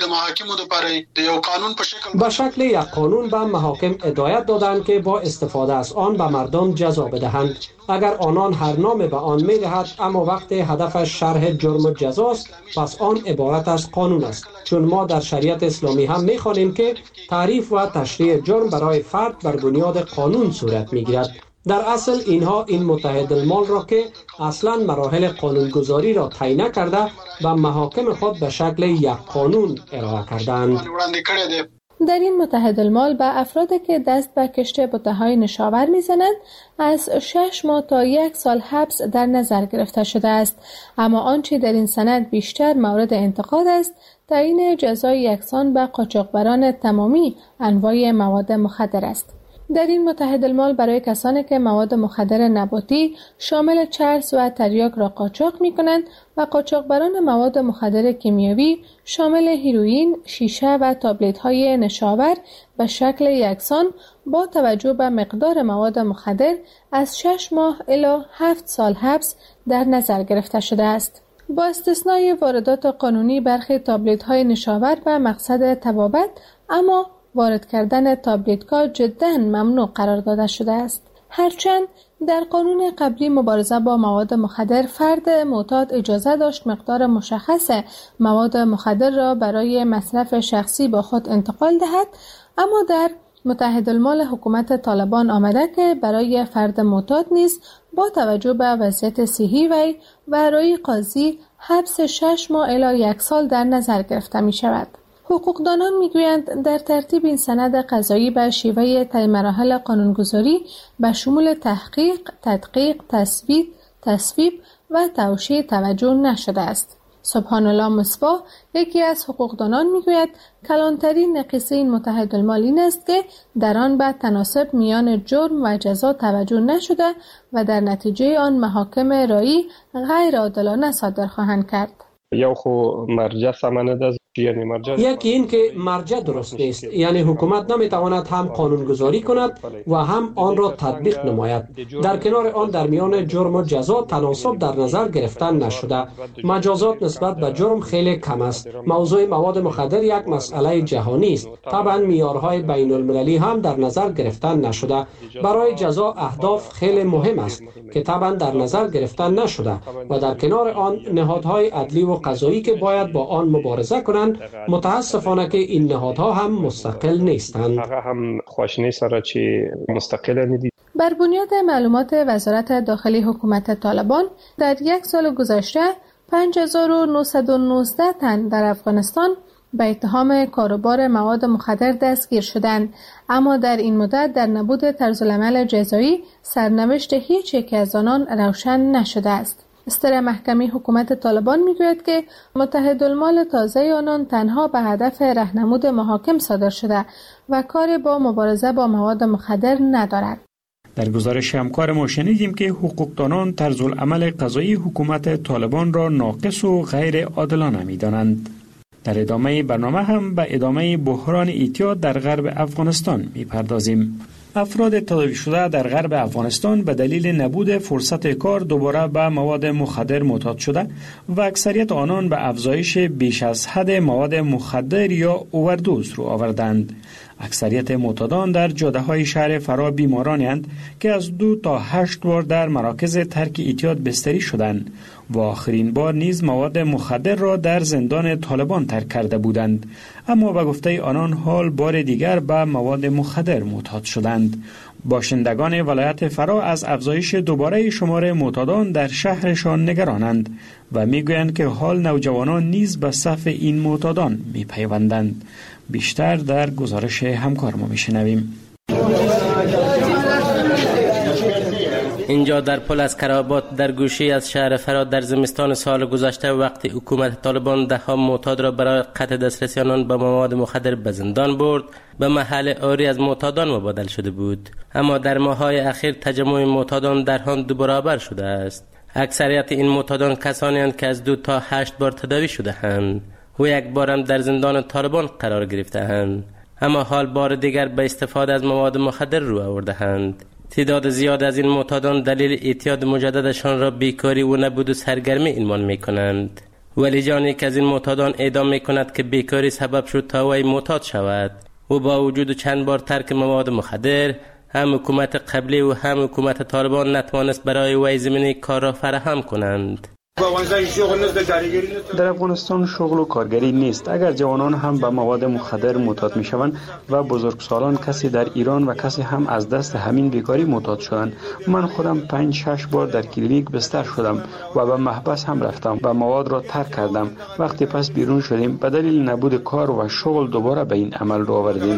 به شکل یک قانون به محاکم هدایت دادند که با استفاده از آن به مردم جزا بدهند. اگر آنان هر نام به آن می‌دهد اما وقت هدفش شرح جرم و جزاست، پس آن عبارت از قانون است، چون ما در شریعت اسلامی هم می‌خوانیم که تعریف و تشریح جرم برای فرد بر بنیاد قانون صورت می‌گیرد. در اصل اینها این متحدالمال را که اصلا مراحل قانونگذاری را طی نکرده و محاکم خود به شکل یک قانون ارائه کردند. در این متحدالمال به افرادی که دست به کشت بته‌های نشاور میزنند از 6 ماه تا 1 سال حبس در نظر گرفته شده است، اما آنچه در این سند بیشتر مورد انتقاد است تعیین جزای یکسان به قاچاقبران تمامی انواع مواد مخدر است. در این متحدالمال برای کسانی که مواد مخدر نباتی شامل چرس و تریاک را قاچاق می‌کنند و قاچاقبران مواد مخدر کیمیایی شامل هیروئین، شیشه و تابلت‌های نشاور به شکل یکسان با توجه به مقدار مواد مخدر از 6 ماه الی 7 سال حبس در نظر گرفته شده است. با استثنای واردات قانونی برخی تابلت‌های نشاور به مقصد تبابت، اما وارد کردن تابلت‌ها جداً ممنوع قرار داده شده است. هرچند در قانون قبلی مبارزه با مواد مخدر فرد معتاد اجازه داشت مقدار مشخص مواد مخدر را برای مصرف شخصی با خود انتقال دهد، اما در متحدالمال حکومت طالبان آمده که برای فرد معتاد نیز با توجه به وضعیت صحی وی و رأی قاضی حبس 6 ماه الی 1 سال در نظر گرفته می شود. حقوقدانان میگویند در ترتیب این سند قضایی به شیوه طی مراحل قانونگذاری به شمول تحقیق، تدقیق، تثبیت، تصویب و توشیح توجه نشده است. سبحان الله مصباح، یکی از حقوقدانان میگوید کلانترین نقیصه این متحدالمال این است که در آن به تناسب میان جرم و جزا توجه نشده و در نتیجه آن محاکم رایی غیر عادلانه صادر خواهند کرد. یو خو مرجع سمنه ده یکی این که مرجع درست نیست، یعنی حکومت نمیتواند هم قانونگذاری کند و هم آن را تطبیق نماید. در کنار آن در میان جرم و جزا تناسب در نظر گرفتن نشده. مجازات نسبت به جرم خیلی کم است. موضوع مواد مخدر یک مسئله جهانی است. طبعا معیارهای بین المللی هم در نظر گرفتن نشده. برای جزا اهداف خیلی مهم است که طبعا در نظر گرفتن نشده و در کنار آن نهادهای عدلی و قضایی که باید با آن مبارزه کنند، متاسفانه که این نهادها هم مستقل نیستند. بر بنیاد معلومات وزارت داخلی حکومت طالبان در یک سال گذشته 5919 تن در افغانستان به اتهام کاروبار مواد مخدر دستگیر شدند، اما در این مدت در نبود طرزالعمل جزایی سرنوشت هیچ یک از آنان روشن نشده است. استر محکمه حکومت طالبان میگوید که متحدالمال تازه آنان تنها به هدف راهنمود محاکم صادر شده و کار با مبارزه با مواد مخدر ندارد. در گزارش همکار ما شنیدیم که حقوقدانان طرزالعمل قضایی حکومت طالبان را ناقص و غیر عادلانه می‌دانند. در ادامه برنامه هم به ادامه بحران اعتیاد در غرب افغانستان می‌پردازیم. افراد تداوی شده در غرب افغانستان به دلیل نبود فرصت کار دوباره به مواد مخدر معتاد شده و اکثریت آنان به افزایش بیش از حد مواد مخدر یا اووردوز رو آوردند. اکثریت معتادان در جاده‌های شهر فرا بیمارانند که از 2 تا 8 بار در مراکز ترک اعتیاد بستری شدند و آخرین بار نیز مواد مخدر را در زندان طالبان ترک کرده بودند، اما به گفته آنان حال بار دیگر به مواد مخدر معتاد شدند. باشندگان ولایت فرا از افزایش دوباره شمار معتادان در شهرشان نگرانند و میگویند که حال نوجوانان نیز به صف این معتادان میپیوندند. بیشتر در گزارش همکار ما میشنویم. اینجا در پل از کرابات در گوشه از شهر فرا در زمستان سال گذشته وقتی حکومت طالبان ده‌ها معتاد را برای قطع دسترسی آنان به مواد مخدر به زندان برد، به محل عاری از معتادان مبادل شده بود. اما در ماه‌های اخیر تجمع معتادان در آن 2 برابر شده است. اکثریت این معتادان کسانی اند که از 2 تا 8 بار تداوی شده اند و یک بار هم در زندان طالبان قرار گرفته اند، اما حال بار دیگر به استفاده از مواد مخدر رو آورده اند. تعداد زیاد از این معتادان دلیل اعتیاد مجددشان را بیکاری و نبود و سرگرمی عنوان می کنند. ولی جانی که از این معتادان اعدام می کند که بیکاری سبب شد تا وی معتاد شود و با وجود چند بار ترک مواد مخدر، هم حکومت قبلی و هم حکومت طالبان نتوانست برای وی زمینه کار را فراهم کنند. در افغانستان شغل و کارگری نیست. اگر جوانان هم به مواد مخدر معتاد می شوند و بزرگسالان کسی در ایران و کسی هم از دست همین بیکاری معتاد شدند. من خودم 5-6 بار در کلینیک بستر شدم و به محبس هم رفتم و مواد را ترک کردم. وقتی پس بیرون شدیم به دلیل نبود کار و شغل دوباره به این عمل رو آوردیم.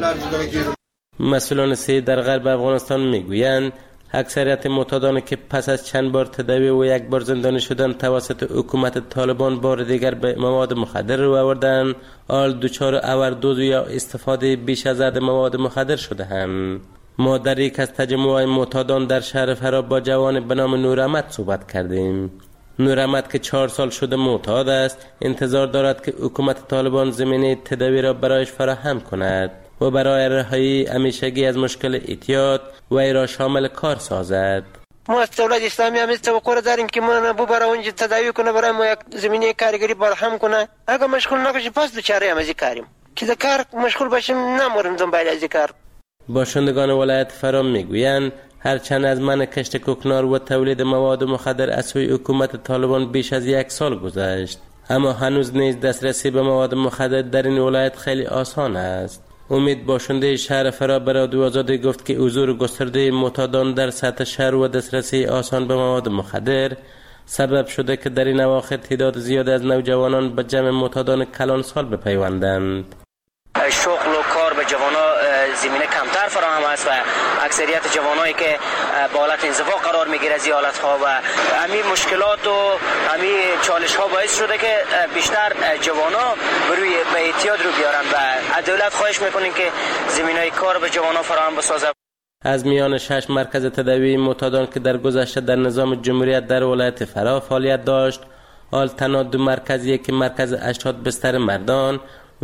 مسئولان صحی در غرب افغانستان میگویند اکثریت معتادانی که پس از چند بار تداوی و 1 بار زندانی شدن توسط حکومت طالبان بار دیگر به مواد مخدر رو آوردند، حال دچار اووردوز یا استفاده بیش از حد مواد مخدر شده هم. ما در یک از تجمع‌های معتادان در شهر فرا با جوان به نام نوراحمد صحبت کردیم. نوراحمد که 4 سال شده معتاد است، انتظار دارد که حکومت طالبان زمینه تداوی را برایش فراهم کند و برای رهایی همیشگی از مشکل اعتیاد و ای را شامل کار سازد. ما از دولت اسلامی هم توقع داریم که ما برای اونجا تداوی کنه، برای ما یک زمینه کارگری فراهم کنه. اگر مشغول نباشیم پس دوچاره هم از کاریم که در کار مشغول باشیم، نموریم دنبال از کار. باشندگان ولایت فرا میگویند هرچند از من کشت کوکنار و تولید مواد مخدر از سوی حکومت طالبان بیش از 1 سال گذشت، اما هنوز نیز دسترسی به مواد مخدر در این ولایت خیلی آسان است. امید باشنده شهر فرا به رادیو آزادی گفت که حضور گسترده معتادان در سطح شهر و دسترسی آسان به مواد مخدر سبب شده که در این اواخر تعداد زیاد از نوجوانان به جمع معتادان کلان سال بپیوندند. شغل و کار به جوانان زمینه کمتر فراهم است و اکثریت جوانایی که با حالت انزوا قرار میگیره از این حالت ها و همین مشکلات و همین چالش ها باعث شده که بیشتر جوانا بروی به اعتیاد رو بیارن و از دولت خواهش میکنیم که زمینه کار به جوانان فراهم بسازه. از میان 6 مرکز تداوی معتادان که در گذشته در نظام جمهوریت در ولایت فرا فعالیت داشت، حال تنها 2 مرکز، یکی مرکز 80 بستر مردان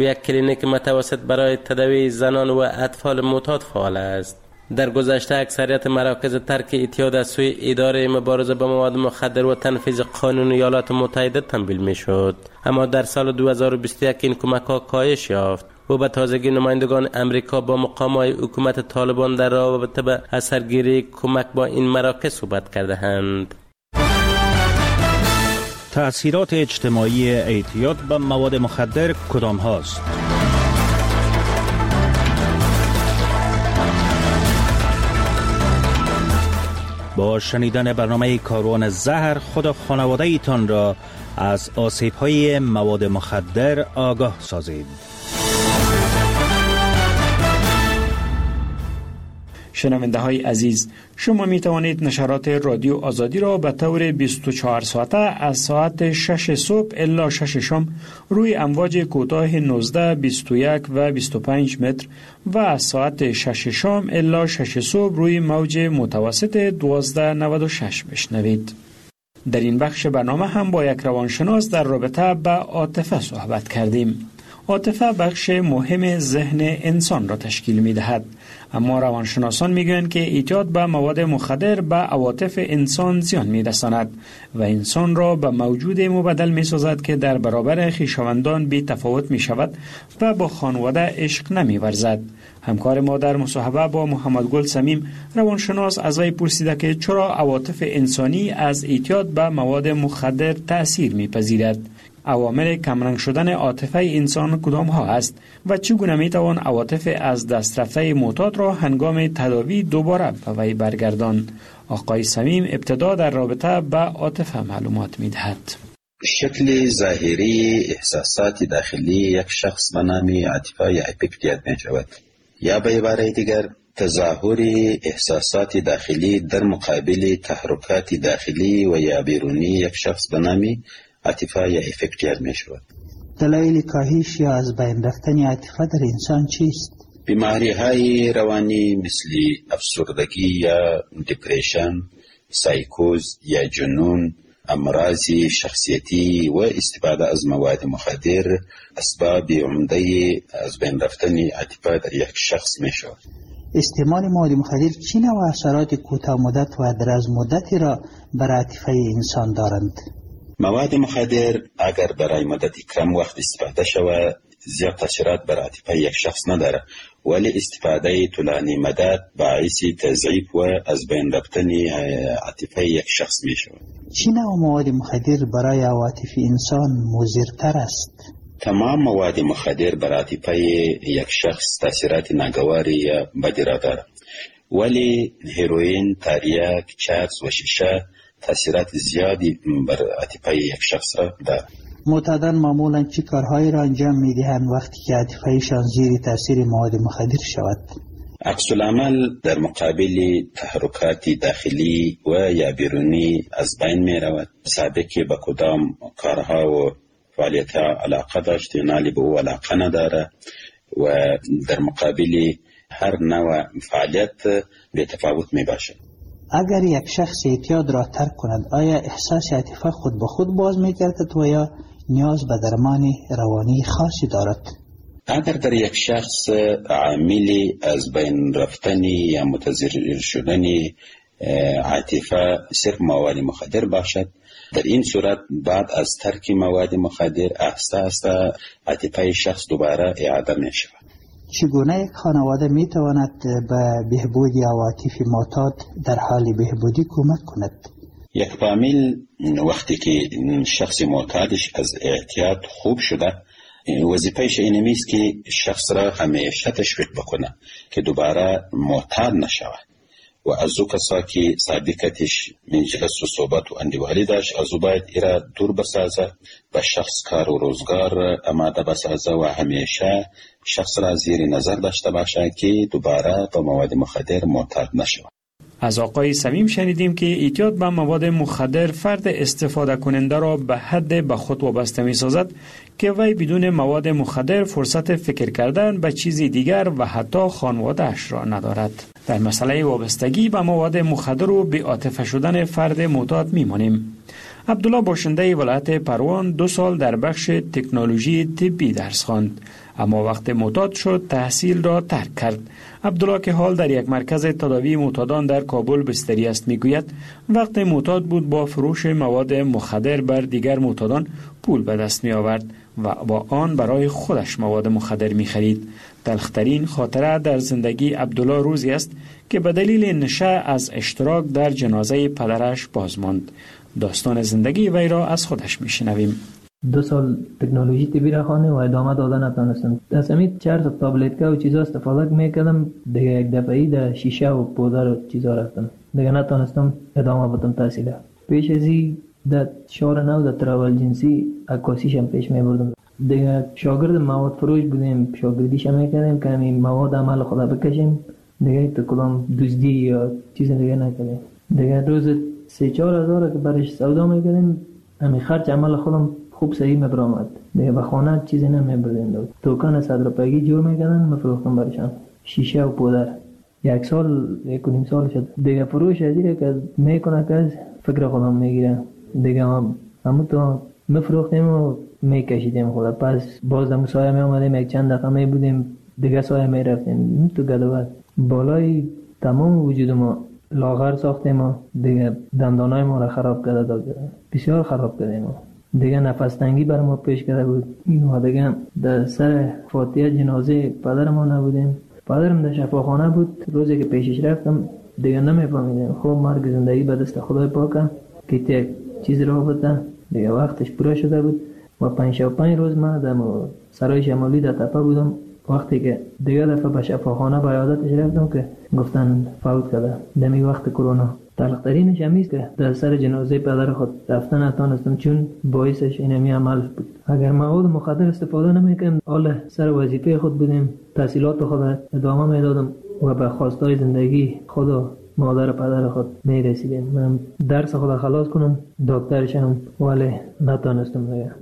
و یک کلینیک متوسط برای تداوی زنان و اطفال معتاد فعال است. در گذشته اکثریت مراکز ترک اعتیاد از سوی اداره مبارزه با مواد مخدر و تنفیذ قانون ایالات متحده تمویل می شد، اما در سال 2021 این کمک ها کاهش یافت و به تازگی نمایندگان امریکا با مقامات حکومت طالبان در رابطه با اثرگیری کمک با این مراکز صحبت کرده‌اند. تأثیرات اجتماعی اعتیاد به مواد مخدر کدام هاست؟ با شنیدن برنامه کاروان زهر خود و خانواده ایتان را از آسیب‌های مواد مخدر آگاه سازید. شنونده های عزیز، شما می توانید نشرات رادیو آزادی را به طور 24 ساعته از ساعت 6 صبح الا 6 شام روی امواج کوتاه 19، 21 و 25 متر و از ساعت 6 شام الا 6 صبح روی موج متوسط 1296 بشنوید. در این بخش برنامه هم با یک روانشناس در رابطه با عاطفه صحبت کردیم. عاطفه بخش مهم ذهن انسان را تشکیل می دهد، اما روانشناسان می گویند که اعتیاد به مواد مخدر به عواطف انسان زیان می رساند و انسان را به موجود مبدل می سازد که در برابر خویشاوندان بی تفاوت می شود و با خانواده عشق نمی ورزد. همکار ما در مصاحبه با محمد گل صمیم روانشناس از وی پرسیده که چرا عواطف انسانی از اعتیاد به مواد مخدر تأثیر می پذیرد. عوامل کمرنگ شدن عاطفه انسان کدام ها است و چگونه می توان عواطف از دست رفته معتاد را هنگام تداوی دوباره به وی برگردان؟ آقای صمیم ابتدا در رابطه با عاطفه معلومات می دهد. شکل ظاهری احساسات داخلی یک شخص به نام عاطفه یا افکتیت می شود، یا به عبارت دیگر تظاهر احساسات داخلی در مقابل تحرکات داخلی و یا بیرونی یک شخص به نام عاطفه یا افکتیت می شود. دلایل کاهش یا از بین رفتن عاطفه در انسان چیست؟ بیماری های روانی مثل افسردگی یا دپریشن، سایکوز یا جنون، امراض شخصیتی و استفاده از مواد مخدر اسباب عمده از بین رفتن عاطفه در یک شخص می شود. استعمال مواد مخدر چه نوع اثرات کوتاه مدت و دراز مدتی را بر عاطفه انسان دارند؟ مواد مخدر اگر برای مدت کم وقت استفاده شود زیاد تاثیرات بر عاطفه یک شخص نداره، ولی استفاده طولانی مدت باعث تضعیف و از بین رفتن عاطفه یک شخص می شود. چه نوع مواد مخدر برای عواطف انسان مضرتر است؟ تمام مواد مخدر بر عاطفه یک شخص تاثیرات ناگواری یا بدی را دارد، ولی هیروئین، تریاک، چرس و شیشه تاثیرات زیادی بر عاطفه یک شخص را دارد. معتادان معمولا چه کارهایی را انجام می‌دهند وقتی که عاطفه‌شان زیر تاثیر مواد مخدر شود؟ عکس العمل در مقابل تحرکات داخلی و یا بیرونی از بین می رود. سابقی به کدام کارها و فعالیت‌ها علاقه داشت یا نالی به او علاقه نداره و در مقابل هر نوع فعالیت به تفاوت می باشد. اگر یک شخص اعتیاد را ترک کند آیا احساس عاطفه خود به خود باز می‌گردد و یا نیاز به درمان روانی خاصی دارد؟ اگر در یک شخص عاملی از بین رفتن یا متضرر شدن عاطفه صرف مواد مخدر باشد، در این صورت بعد از ترک مواد مخدر آهسته آهسته عاطفه شخص دوباره اعاده می شود. چگونه یک خانواده می تواند به بهبود عواطف معتاد در حال بهبودی کمک کند؟ یک فامیل وقتی که شخص معتادش از اعتیاد خوب شده، وظیفهش این نیست که شخص را همیشه تشویق بکنه که دوباره معتاد نشود و از او کسا که سابقتش مجلس و صحبت و اندیوالی داشت از او باید ایرا دور بسازه و شخص کار و روزگار آماده بسازه و همیشه شخص را زیر نظر داشته باشه که دوباره با مواد مخدر معتاد نشود. از آقای صمیم شنیدیم که اعتیاد به مواد مخدر فرد استفاده کننده را به حد به خود وابسته می سازد که وی بدون مواد مخدر فرصت فکر کردن به چیزی دیگر و حتی خانواده اش را ندارد. در مسئله وابستگی به مواد مخدر و بی عاطفه شدن فرد معتاد می مانیم. عبدالله باشنده ولایت پروان 2 سال در بخش تکنولوژی طبی درس خواند. اما وقت معتاد شد تحصیل را ترک کرد. عبدالله که حال در یک مرکز تداوی معتادان در کابل بستری است میگوید وقت معتاد بود با فروش مواد مخدر بر دیگر معتادان پول به دست می آورد و با آن برای خودش مواد مخدر می خرید. تلخترین خاطره در زندگی عبدالله روزی است که به دلیل نشه از اشتراک در جنازه پدرش باز ماند. داستان زندگی وی را از خودش می شنویم. 2 سال تکنولوژی طبی را خوانده و ادامه داده نتونستم. از همین 4 تا تابلت و چیزا استفاده میکردم. دیگه یک دفعه‌ای در شیشه و پودر و چیزا رفتم. دیگه نتونستم ادامه بدم تحصیل. پیش از این در شهر نو در تراول جنسی عکاسیشم پیش میبردم. دیگه شاگرد مواد فروش بودیم، شاگردیش میکردیم که همین مواد عمل خدا بکشیم. دیگه تو کدام دزدی یا چیز دیگه نکردیم. دیگه روز 3-4 هزار که برش سودا میکردیم، همین خرج عمل خودم خوب صحیح میبرامد. دیگه به خانه چیزی نمیبردیم. توکان 100 روپیگی جور میکردن میفروختم برشان شیشه و پودر. 1 سال 1.5 سال شد. دیگه فروش ازیره که میکنه که از فکر خودم میگیره. دیگه همون تو میفروختیم و میکشیدیم خدا. پس باز دم سایه میامدیم، یک چند دقیقه میبودیم دیگه سایه میرفتیم تو گلوت. بالای تمام وجود ما لاغر ساختیم و دیگه دندانای ما را خراب کرده، بسیار خراب کردیم. دیگه نفس تنگی بر ما پیش کرده بود. و دیگه در سر فاتحه جنازه پدر ما نبودیم. پدرم در شفاخانه بود. روزی که پیشش رفتم دیگه نمیفهمیدم. خب مرگ زندگی به دست خدای پاکه که یک چیز را بده. دیگه وقتش پورا شده بود و 5 روز من در سرای شمالی در تپه بودم. وقتی که دیگه دفعه به شفاخانه به عیادتش رفتم که گفتن فوت کرده. دمی وقت کرونا. تلخترینش همیست که در سر جنازه پدر خود رفتن نتونستم چون باعثش اینمی عمل بود. اگر مواد مخدر استفاده نمیکنم حالا سر وظیفه خود بودیم، تحصیلات خود ادامه میدادم و به خواستای زندگی خود و مادر پدر خود میرسیدم. من درس خود خلاص کنم، دکتر شم، ولی نتونستم دیگه.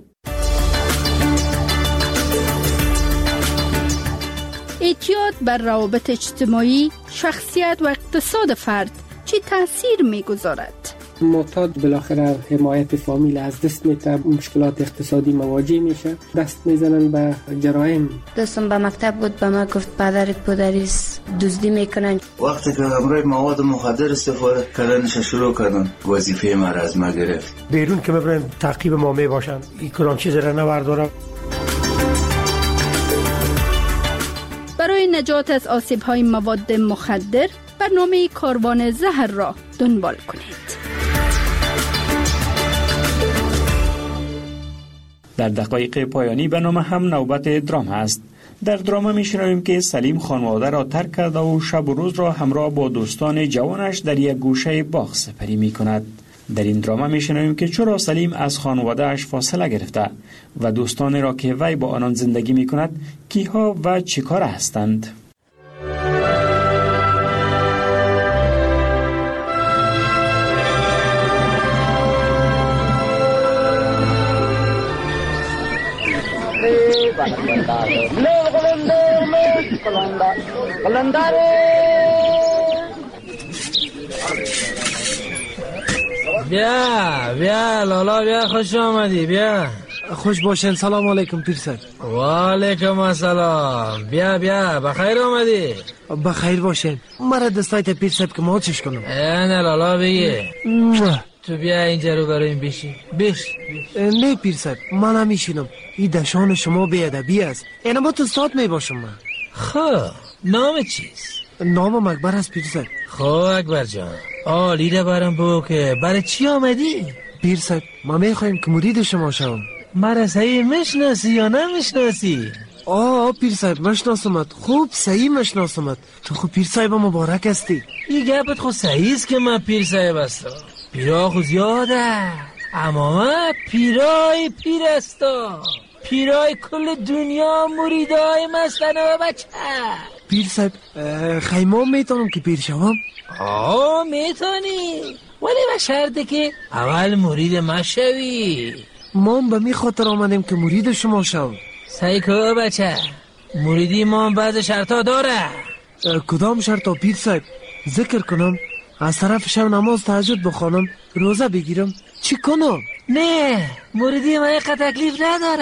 اعتیاد بر روابط اجتماعی، شخصیت و اقتصاد فرد چی تاثیر میگذارد؟ معتاد بالاخره حمایت فامیل از دست میده، مشکلات اقتصادی مواجه میشه، دست میزنن به جرایم. دوستم به مکتب بود، به ما گفت پدرت پدریست دزدی میکنن. وقتی که همراه مواد مخدر استفاده کردنش شروع کردن، وظیفه ما را از ما گرفت. بیرون که میبرن تعقیب ما میباشن، این کلان چیز را نبردارم. برای نجات از آسیب‌های مواد مخدر برنامه کاروان زهر را دنبال کنید. در دقایق پایانی برنامه هم نوبت درام است. در درام میشنویم که سلیم خانواده را ترک کرده و شب و روز را همراه با دوستان جوانش در یک گوشه باغ سپری می کند. در این درام میشنویم که چرا سلیم از خانواده اش فاصله گرفته و دوستان را که وی با آنان زندگی می کند کیها و چیکار هستند. بیا لالا بیا، خوش آمدی. بیا خوش باشین. سلام علیکم پیرسر. و علیکم السلام. بیا بخیر آمدی. بخیر باشین. مرا دستایت پیرسر که ما چیش کنم؟ نه لالا بگی. تو بیا اینجا رو بریم بشی. نه پیرسر، من همیشونم. این دشان شما بیادبی است. اینا با تو ساعت می باشم من. خب نام چیست؟ نام اکبر است پیرسر. خب اکبر جان، آلی ده برم بگو که برای چی آمدی؟ پیرسر ما میخوایم که مرید شما شوم. مرا صحیح میشناسی یا نمیشناسی؟ پیرسر مشناسمت، خوب صحیح مشناسمت. تو خوب پیرسایب مبارک هستی. این گپت خود صحیح است که من پیرسایب هستم. پیرا خود زیاده، اما من پیرای پیر هستم. پیرای کل دنیا مریدای مستن و بچه. پیرسایب خیمام میتونم که پیر شوم؟ میتونی، ولی به شرطی که اول مرید ما شوی. ما به می خاطر آمدیم که مرید شما شوم. سعی که بچه، مریدی ما بعض شرطا داره. کدام شرطا پیرسایب؟ ذکر کنم؟ از طرف شب نماز تهجد بخوانم، روزه بگیرم، چی کنم؟ نه، مریدی ما یک تکلیف نداره.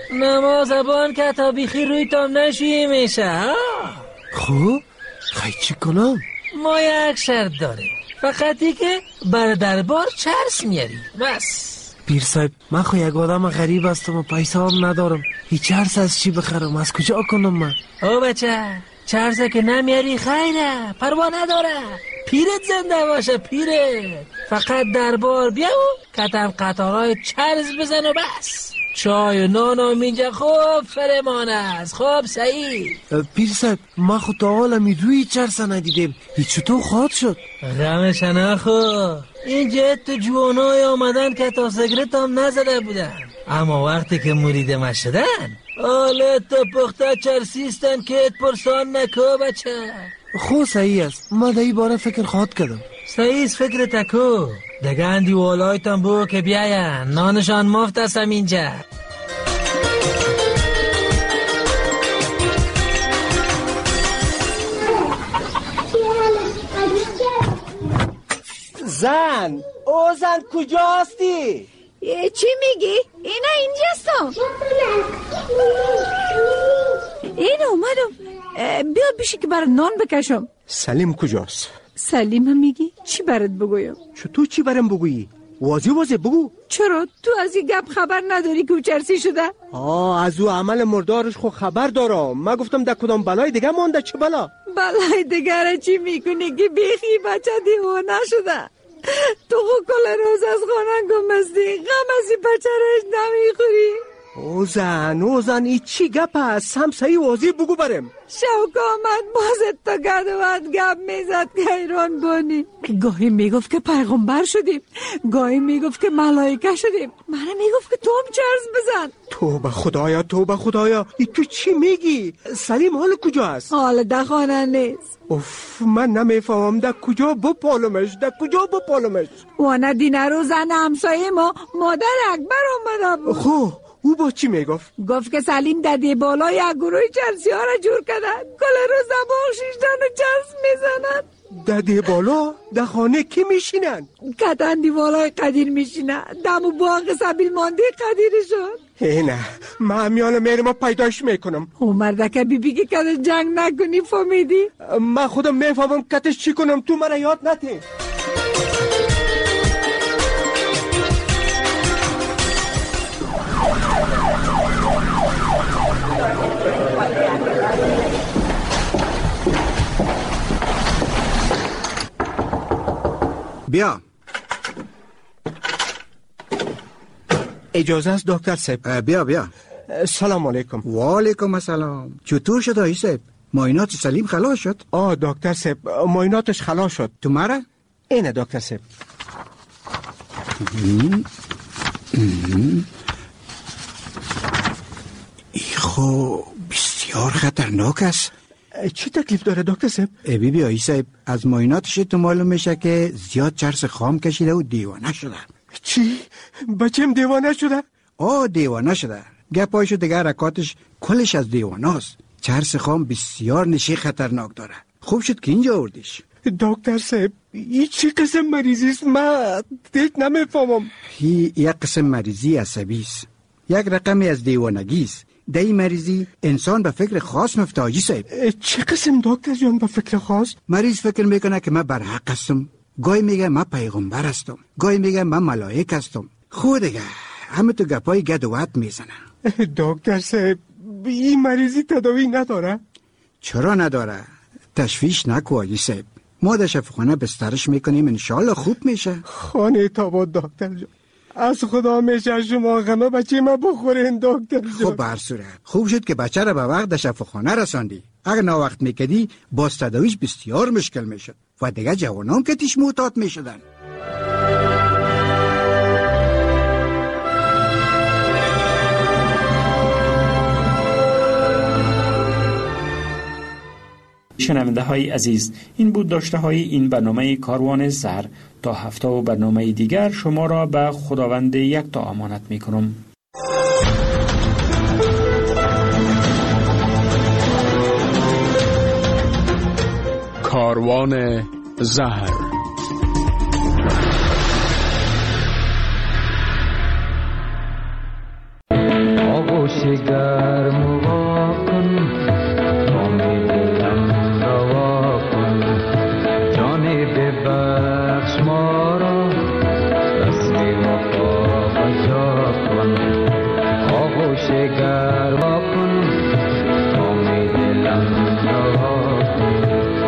نما زبان که تا بیخی روی تام نشویی میشه. خب خیلی چی کنم؟ ما یک شرط داریم، فقطی که بر دربار چرس میاری بس. پیر صاحب من خو یک آدم غریب هستم و پیسه هم ندارم، هیچ چرس از چی بخرم؟ از کجا کنم من؟ او بچه چرسه که نمیاری خیره، پروا نداره، پیرت زنده باشه پیرت. فقط دربار بیا و کتم قطارای چرس بزن و بس. چای و نان و اینجا خوب فرمان است. خوب سعید پیر صاحب ما خود تا حالا روی چرس ندیدیم، هیچ چطور خواهد شد؟ غمش نخو، اینجا تو جوانای آمدن که تا سگرت هم نزده بودن، اما وقتی که مریدم شدن آلت تا پخته چرسیستن که ات پرسان نکو بچه. خو صحیح است، ما در این باره فکر خواهد کردم. صحیح فکر تکو دگه اندی والایتان بو که بیاین، نانشان مفت هستم اینجا. زن او زن کجاستی؟ چی میگی؟ اینا اینجاستم. این اومدم، بیا بیشی که برای نان بکشم. سلیم کجاست؟ سلیم میگی؟ چی برات بگویم؟ تو چی برام بگویی؟ واضح بگو. چرا؟ تو از این گپ خبر نداری که چرسی شده؟ از او عمل مردارش خو خبر دارم. من گفتم در کدام بلای دیگه مانده. چه بلا؟ بلای دیگه چی میکنی که بیخی بچه دیوانه شده؟ تو خو کل روز از خانه گمستی، غم از این بچه رش نمیخوری؟ او زن ای چی گپ هست؟ هم صحیح واضح بگو برم. شوق آمد بازت تا گردوات گپ میزد که ایران بانی. گاهی میگفت که پیغمبر شدیم، گاهی میگفت که ملائکه شدیم، من میگفت که تو هم چرس بزن. توبه خدایا ای تو چی میگی؟ سلیم حال کجا هست؟ حال در خانه نیست. اوف من نمیفهمم در کجا بپالمش. وانا دینه رو زن همسایه ما مادر اکبر آمده بود. خو او با چی میگفت؟ گفت که سلیم ددی بالا یک گروه چرسی ها را جور کردن، کل روز دماغ شیشتن و چرس میزنن. ددی بالا در خانه کی میشینن؟ کتن دیوالای قدیر میشینن، دم و باغ سبیل مانده قدیرشون. نه من میانه میرم پیداش میکنم. او مردکه بیبی که کتش جنگ نکنی فهمیدی؟ من خودم میفهمم کتش چی کنم، تو مرا یاد نده. بیا. اجازه است دکتر صاحب؟ بیا. سلام علیکم. و علیکم السلام. چطور شد آقای صاحب؟ معاینات سلیم خلاص شد؟ دکتر صاحب معایناتش خلاص شد. تو مرا؟ اینه دکتر صاحب. خو بسیار خطرناک است. چی تکلیف داره دکتر صاحب؟ بی آقای صاحب از معایناتش تو معلوم میشه که زیاد چرس خام کشیده و دیوانه شده. چی؟ بچم دیوانه شده؟ دیوانه شده. گپایشو دیگه حرکاتش کلش از دیوانه است. چرس خام بسیار نشی خطرناک داره. خوب شد که اینجا آوردیش. دکتر صاحب این چی قسم مریضی است؟ من دیگه نمیفهمم. یک قسم مریضی عصبی است، یک رقمی از دیوانگی است. در این مریضی انسان به فکر خاص مفته حاجی صاحب. چه قسم دکتر جان به فکر خاص؟ مریض فکر میکنه که من برحق هستم، گاهی میگه من پیغمبر هستم، گاهی میگه من ملائک هستم. خود دیگه همه تو گپای گد و وط میزنه. دکتر صاحب این مریضی تداوی نداره؟ چرا نداره؟ تشویش نکو حاجی صاحب، ما در شفاخانه بسترش میکنیم، انشالله خوب میشه. خانه تاباد دکتر جان، از خدا میشه شما غمه بچه ما بخورین دکتر جان. خب برصورت خوب شد که بچه را به وقت در شفاخانه رساندی. اگر ناوقت میکدی باز تداویش بسیار مشکل میشد و دیگه جوانان که تیش معتاد میشدن. شنونده های عزیز، این بود داشته های این برنامه کاروان زهر. تا هفته و برنامه دیگر شما را به خداوند یکتا امانت می کنم. کاروان زهر. آغوش گرم وا کن نام دلم روا کن جان ببخش ما را رسم وفا بجا کن آغوش گرم وا کن نام دلم روا کن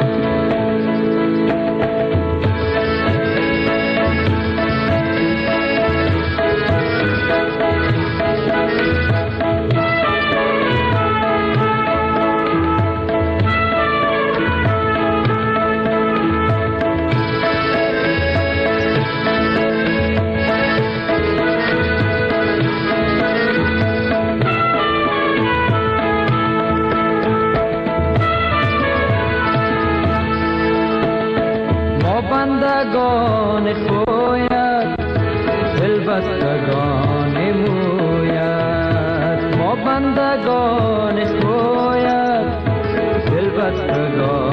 بندگان تویت دل بستگان مویت ما بندگان تویت دل بستگان